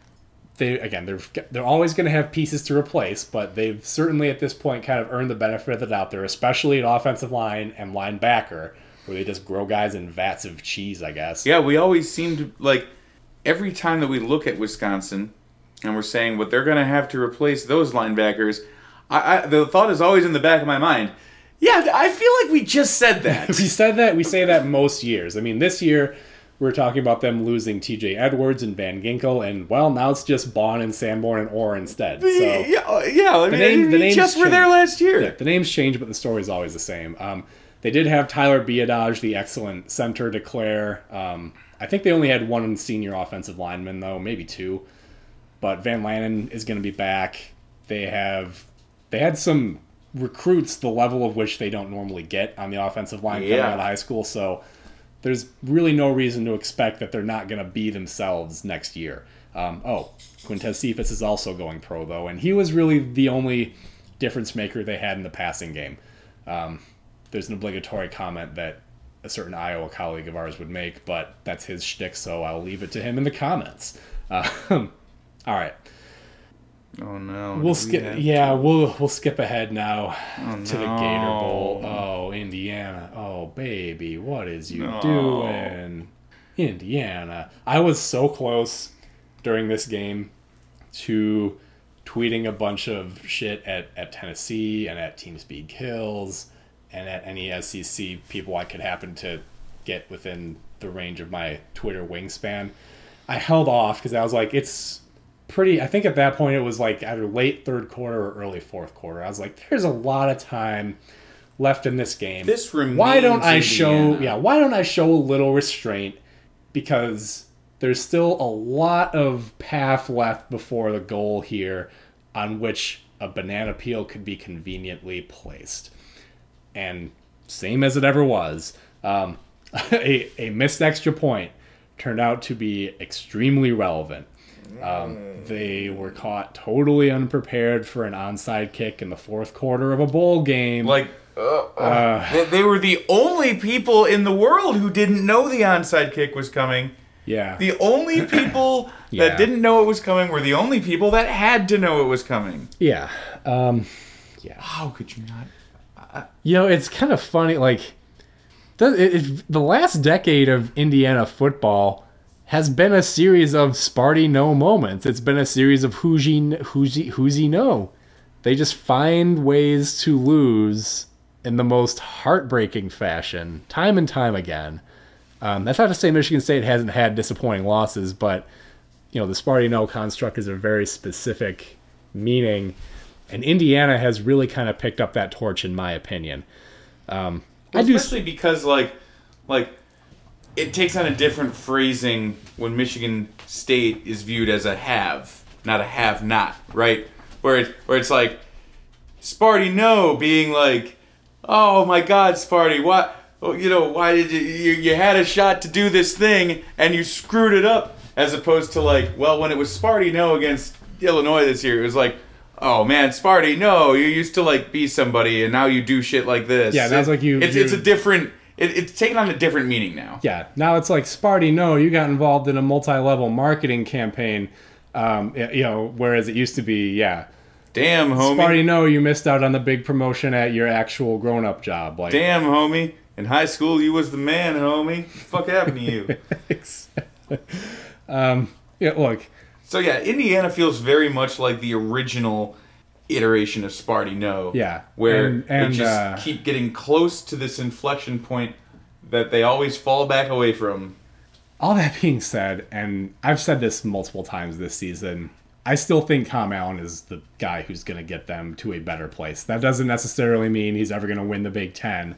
They again, they're they're always going to have pieces to replace, but they've certainly at this point kind of earned the benefit of the doubt there, especially at offensive line and linebacker, where they just grow guys in vats of cheese, I guess. Yeah, we always seem to, like, every time that we look at Wisconsin and we're saying what they're going to have to replace those linebackers, I, I, the thought is always in the back of my mind, yeah, I feel like we just said that. we said that. We say that most years. I mean, this year we're talking about them losing T J Edwards and Van Ginkel, and, well, now it's just Bond and Sanborn and Orr instead. So yeah, yeah, I the mean, name, the we names just were change. there last year. Yeah, the names change, but the story's always the same. Um, They did have Tyler Biadasz, the excellent center, declare. Um, I think they only had one senior offensive lineman, though, maybe two. But Van Lanen is going to be back. They have they had some recruits the level of which they don't normally get on the offensive line coming Yeah. out of high school. So there's really no reason to expect that they're not going to be themselves next year. Um, oh, Quintez Cephas is also going pro, though, and he was really the only difference maker they had in the passing game. Um, There's an obligatory comment that a certain Iowa colleague of ours would make, but that's his shtick, so I'll leave it to him in the comments. Uh, all right, Oh, no. we'll Do skip. we have Yeah, to- we'll we'll skip ahead now Oh, to the no. Gator Bowl. Oh, Indiana. Oh, baby, what is you No. doing, Indiana? I was so close during this game to tweeting a bunch of shit at, at Tennessee and at TeamSpeak Hills and at any S E C people I could happen to get within the range of my Twitter wingspan. I held off because I was like, it's pretty, I think at that point it was like either late third quarter or early fourth quarter. I was like, there's a lot of time left in this game. This remains Why don't I show, Indiana. yeah, why don't I show a little restraint? Because there's still a lot of path left before the goal here on which a banana peel could be conveniently placed. And same as it ever was, um, a, a missed extra point turned out to be extremely relevant. Um, they were caught totally unprepared for an onside kick in the fourth quarter of a bowl game. Like, uh, uh, they, they were the only people in the world who didn't know the onside kick was coming. yeah. The only people Yeah. that didn't know it was coming were the only people that had to know it was coming. Yeah. Um, yeah. How could you not? You know, it's kind of funny. Like, the, it, it, the last decade of Indiana football has been a series of Sparty no moments. It's been a series of who's he, who's he, who's he know. They just find ways to lose in the most heartbreaking fashion, time and time again. Um, that's not to say Michigan State hasn't had disappointing losses, but you know the Sparty no construct is a very specific meaning. And Indiana has really kind of picked up that torch, in my opinion. Um, I do, Especially because, like, like it takes on a different phrasing when Michigan State is viewed as a have, not a have-not, right? Where it, where it's like Sparty no being like, oh my God, Sparty, what? Oh, you know, why did you, you? You had a shot to do this thing and you screwed it up. As opposed to like, well, when it was Sparty no against Illinois this year, it was like, oh man, Sparty, no, you used to like be somebody and now you do shit like this. Yeah, that's It- like you- It's, you- it's a different. It, it's taken on a different meaning now. yeah, now it's like, Sparty, no, you got involved in a multi-level marketing campaign. Um, y- you know, whereas it used to be, yeah, Damn, homie. Sparty, no, you missed out on the big promotion at your actual grown-up job. Like, Damn, homie. In high school, you was the man, homie. What the fuck happened to you? um, yeah, look, So yeah, Indiana feels very much like the original iteration of Sparty no. Yeah, Where and- and, they just uh, keep getting close to this inflection point that they always fall back away from. All that being said, and I've said this multiple times this season, I still think Tom Allen is the guy who's going to get them to a better place. That doesn't necessarily mean he's ever going to win the Big Ten,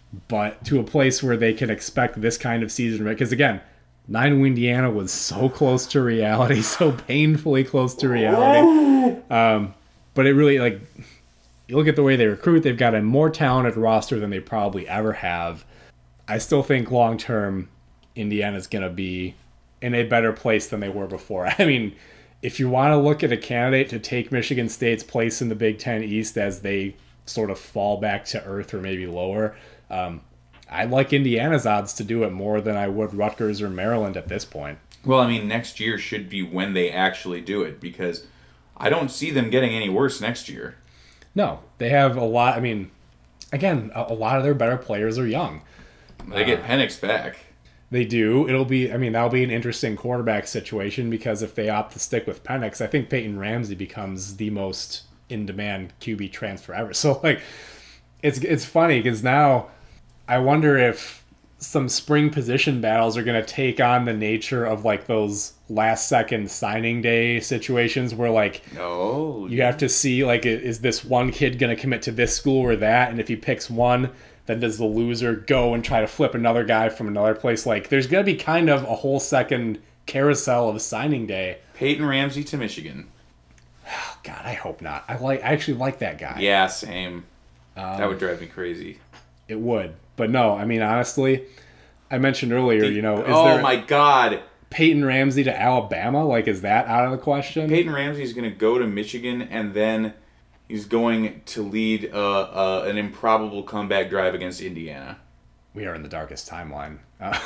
but to a place where they can expect this kind of season. Because again, nine Indiana was so close to reality, so painfully close to reality. Um, but it really, like, you look at the way they recruit, they've got a more talented roster than they probably ever have. I still think long term, Indiana's going to be in a better place than they were before. I mean, if you want to look at a candidate to take Michigan State's place in the Big Ten East as they sort of fall back to earth or maybe lower, um, I'd like Indiana's odds to do it more than I would Rutgers or Maryland at this point. Well, I mean, next year should be when they actually do it, because I don't see them getting any worse next year. No, they have a lot. I mean, again, a, a lot of their better players are young. They get uh, Penix back. They do. It'll be, I mean, that'll be an interesting quarterback situation, because if they opt to stick with Penix, I think Peyton Ramsey becomes the most in-demand Q B transfer ever. So, like, it's it's funny because now I wonder if some spring position battles are going to take on the nature of, like, those last-second signing day situations where, like, oh, you have to see, like, is this one kid going to commit to this school or that? And if he picks one, then does the loser go and try to flip another guy from another place? Like, there's going to be kind of a whole second carousel of signing day. Peyton Ramsey to Michigan. Oh, God, I hope not. I like. I actually like that guy. Yeah, same. Um, that would drive me crazy. It would. But no, I mean, honestly, I mentioned earlier, the, you know, is oh there my God. Peyton Ramsey to Alabama? Like, is that out of the question? Peyton Ramsey is going to go to Michigan, and then he's going to lead uh, uh, an improbable comeback drive against Indiana. We are in the darkest timeline. Uh,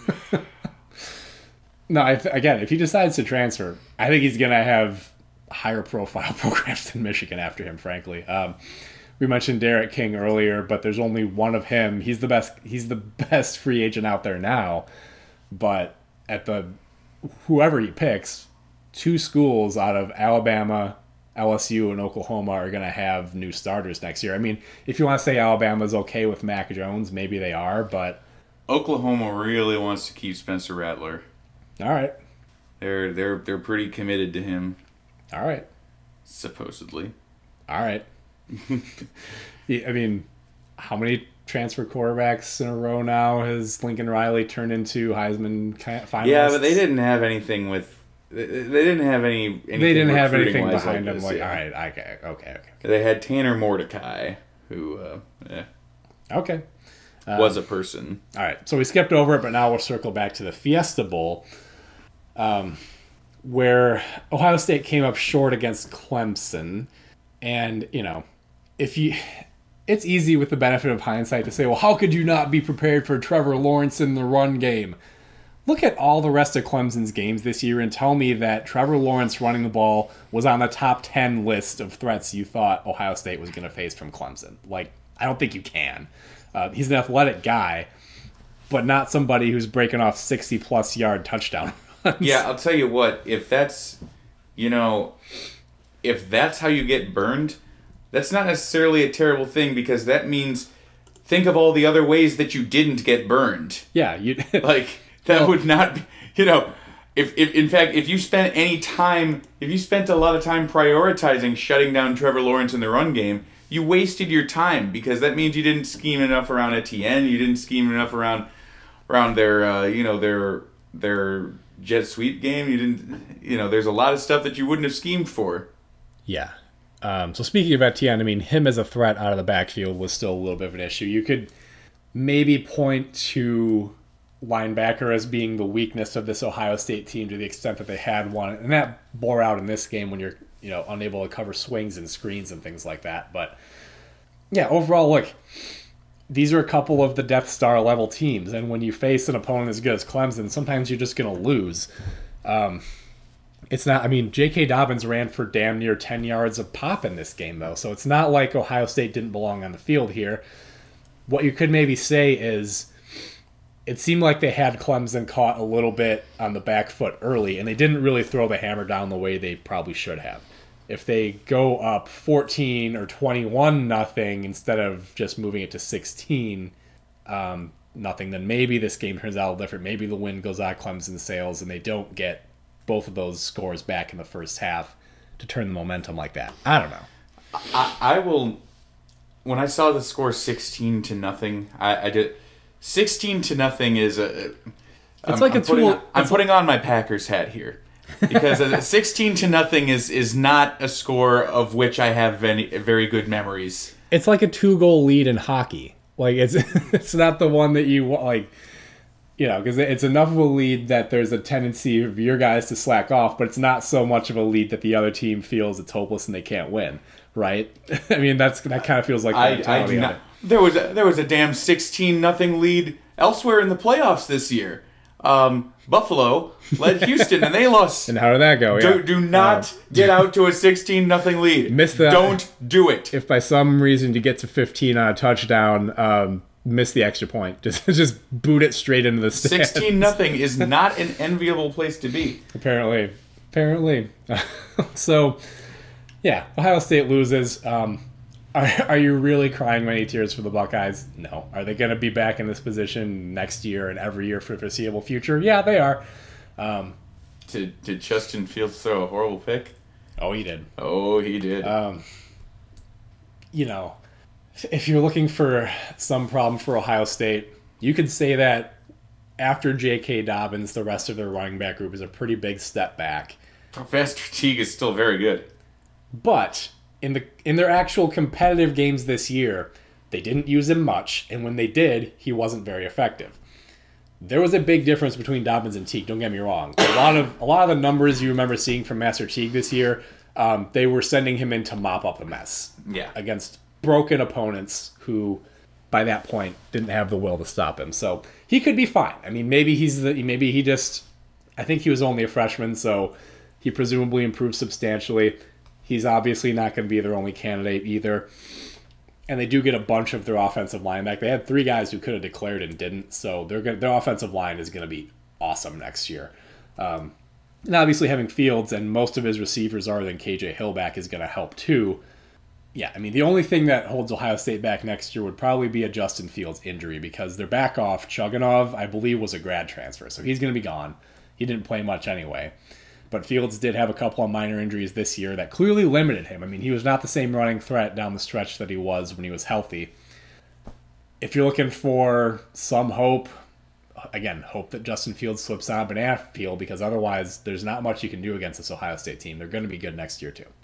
no, I th- again, if he decides to transfer, I think he's going to have higher profile programs than Michigan after him, frankly. Um, we mentioned Derek King earlier, but there's only one of him. He's the best. He's the best free agent out there now. But at the whoever he picks, two schools out of Alabama, L S U, and Oklahoma are going to have new starters next year. I mean, if you want to say Alabama's okay with Mac Jones, maybe they are, but Oklahoma really wants to keep Spencer Rattler. All right. They're they're they're pretty committed to him. All right. Supposedly. All right. I mean, how many transfer quarterbacks in a row now has Lincoln Riley turned into Heisman finalists? Yeah, but they didn't have anything with. They didn't have any. Anything they didn't have anything like behind them. this, Like, yeah. all right, okay, okay, okay. They had Tanner Mordecai, who, uh, yeah, okay, um, was a person. All right, so we skipped over it, but now we'll circle back to the Fiesta Bowl, um, where Ohio State came up short against Clemson, and you know, if you. It's easy with the benefit of hindsight to say, well, how could you not be prepared for Trevor Lawrence in the run game? Look at all the rest of Clemson's games this year and tell me that Trevor Lawrence running the ball was on the top ten list of threats you thought Ohio State was going to face from Clemson. Like, I don't think you can. Uh, he's an athletic guy, but not somebody who's breaking off sixty-plus yard touchdown runs. Yeah, I'll tell you what, if that's, you know, if that's how you get burned, that's not necessarily a terrible thing, because that means think of all the other ways that you didn't get burned. Yeah, you like that well, would not be, you know, if, if in fact if you spent any time if you spent a lot of time prioritizing shutting down Trevor Lawrence in the run game, you wasted your time, because that means you didn't scheme enough around Etienne, you didn't scheme enough around around their uh, you know their their jet sweep game, you didn't you know there's a lot of stuff that you wouldn't have schemed for. Yeah. Um, so speaking of Etienne, I mean, him as a threat out of the backfield was still a little bit of an issue. You could maybe point to linebacker as being the weakness of this Ohio State team to the extent that they had one, and that bore out in this game when you're, you know, unable to cover swings and screens and things like that. But yeah, overall, look, these are a couple of the Death Star level teams, and when you face an opponent as good as Clemson, sometimes you're just going to lose. Um, It's not, I mean, J K. Dobbins ran for damn near ten yards of pop in this game, though. So it's not like Ohio State didn't belong on the field here. What you could maybe say is it seemed like they had Clemson caught a little bit on the back foot early, and they didn't really throw the hammer down the way they probably should have. If they go up fourteen or twenty-one nothing instead of just moving it to sixteen, um, nothing, then maybe this game turns out a little different. Maybe the wind goes out of Clemson's sails and they don't get both of those scores back in the first half to turn the momentum like that. I don't know. I, I will. When I saw the score sixteen to nothing, I, I did. Sixteen to nothing is a. It's I'm, like I'm a putting, tool. I'm putting on my Packers hat here, because a sixteen to nothing is is not a score of which I have any very good memories. It's like a two goal lead in hockey. Like it's it's not the one that you want, like, you know, because it's enough of a lead that there's a tendency of your guys to slack off, but it's not so much of a lead that the other team feels it's hopeless and they can't win, right? I mean, that's that kind of feels like the I, I mentality do of not. it. There was a, there was a damn sixteen nothing lead elsewhere in the playoffs this year. Um, Buffalo led Houston and they lost. And how did that go? Do, Yeah. do not Um, get out to a sixteen nothing lead. Miss that. Don't do it. If by some reason you get to fifteen on a touchdown, um, miss the extra point. Just just boot it straight into the stands. sixteen nothing is not an enviable place to be. Apparently. Apparently. So, yeah, Ohio State loses. Um, are, are you really crying many tears for the Buckeyes? No. Are they going to be back in this position next year and every year for the foreseeable future? Yeah, they are. Um, Did, did Justin Fields throw a horrible pick? oh, he did. Oh, he did. Um, you know, if you're looking for some problem for Ohio State, you could say that after J K. Dobbins, the rest of their running back group is a pretty big step back. Professor Teague is still very good. But in the in their actual competitive games this year, they didn't use him much, and when they did, he wasn't very effective. There was a big difference between Dobbins and Teague. Don't get me wrong. A lot of a lot of the numbers you remember seeing from Master Teague this year, um, they were sending him in to mop up the mess. Yeah. Against broken opponents who, by that point, didn't have the will to stop him. So he could be fine. I mean, maybe he's the, maybe he just. I think he was only a freshman, so he presumably improved substantially. He's obviously not going to be their only candidate either. And they do get a bunch of their offensive line back. They had three guys who could have declared and didn't, so they're gonna, their offensive line is going to be awesome next year. Um, and obviously having Fields and most of his receivers other than K J Hill back is going to help too. Yeah, I mean, the only thing that holds Ohio State back next year would probably be a Justin Fields injury because their back off, Chugunov, I believe, was a grad transfer, so he's going to be gone. He didn't play much anyway. But Fields did have a couple of minor injuries this year that clearly limited him. I mean, he was not the same running threat down the stretch that he was when he was healthy. If you're looking for some hope, again, hope that Justin Fields slips on a banana peel because otherwise there's not much you can do against this Ohio State team. They're going to be good next year too.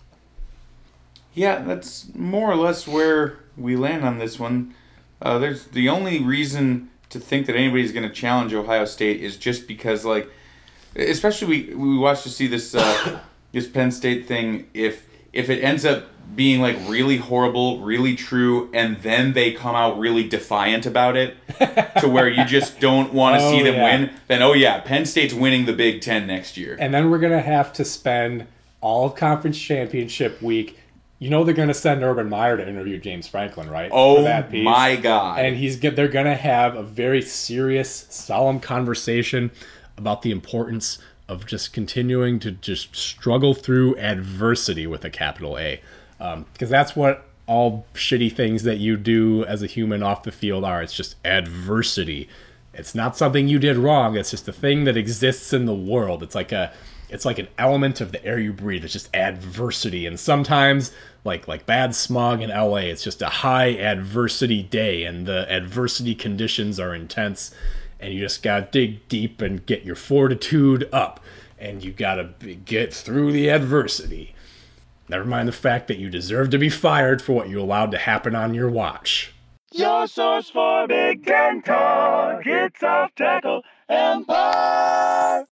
Yeah, that's more or less where we land on this one. Uh, there's the only reason to think that anybody's going to challenge Ohio State is just because, like, especially we we watched to see this uh, this Penn State thing. If if it ends up being like really horrible, really true, and then they come out really defiant about it, to where you just don't want to Oh, see them yeah. win, then oh yeah, Penn State's winning the Big Ten next year. And then we're going to have to spend all of conference championship week. You know they're going to send Urban Meyer to interview James Franklin, right? Oh For that piece. my God! And he's get, they're going to have a very serious, solemn conversation about the importance of just continuing to just struggle through adversity with a capital A. Um, because that's what all shitty things that you do as a human off the field are. It's just adversity. It's not something you did wrong. It's just a thing that exists in the world. It's like a, it's like an element of the air you breathe. It's just adversity. And sometimes, like like bad smog in L A, it's just a high adversity day, and the adversity conditions are intense. And you just got to dig deep and get your fortitude up. And you got to get through the adversity. Never mind the fact that you deserve to be fired for what you allowed to happen on your watch. Your source for Big Ten talk. It's Off Tackle Empire.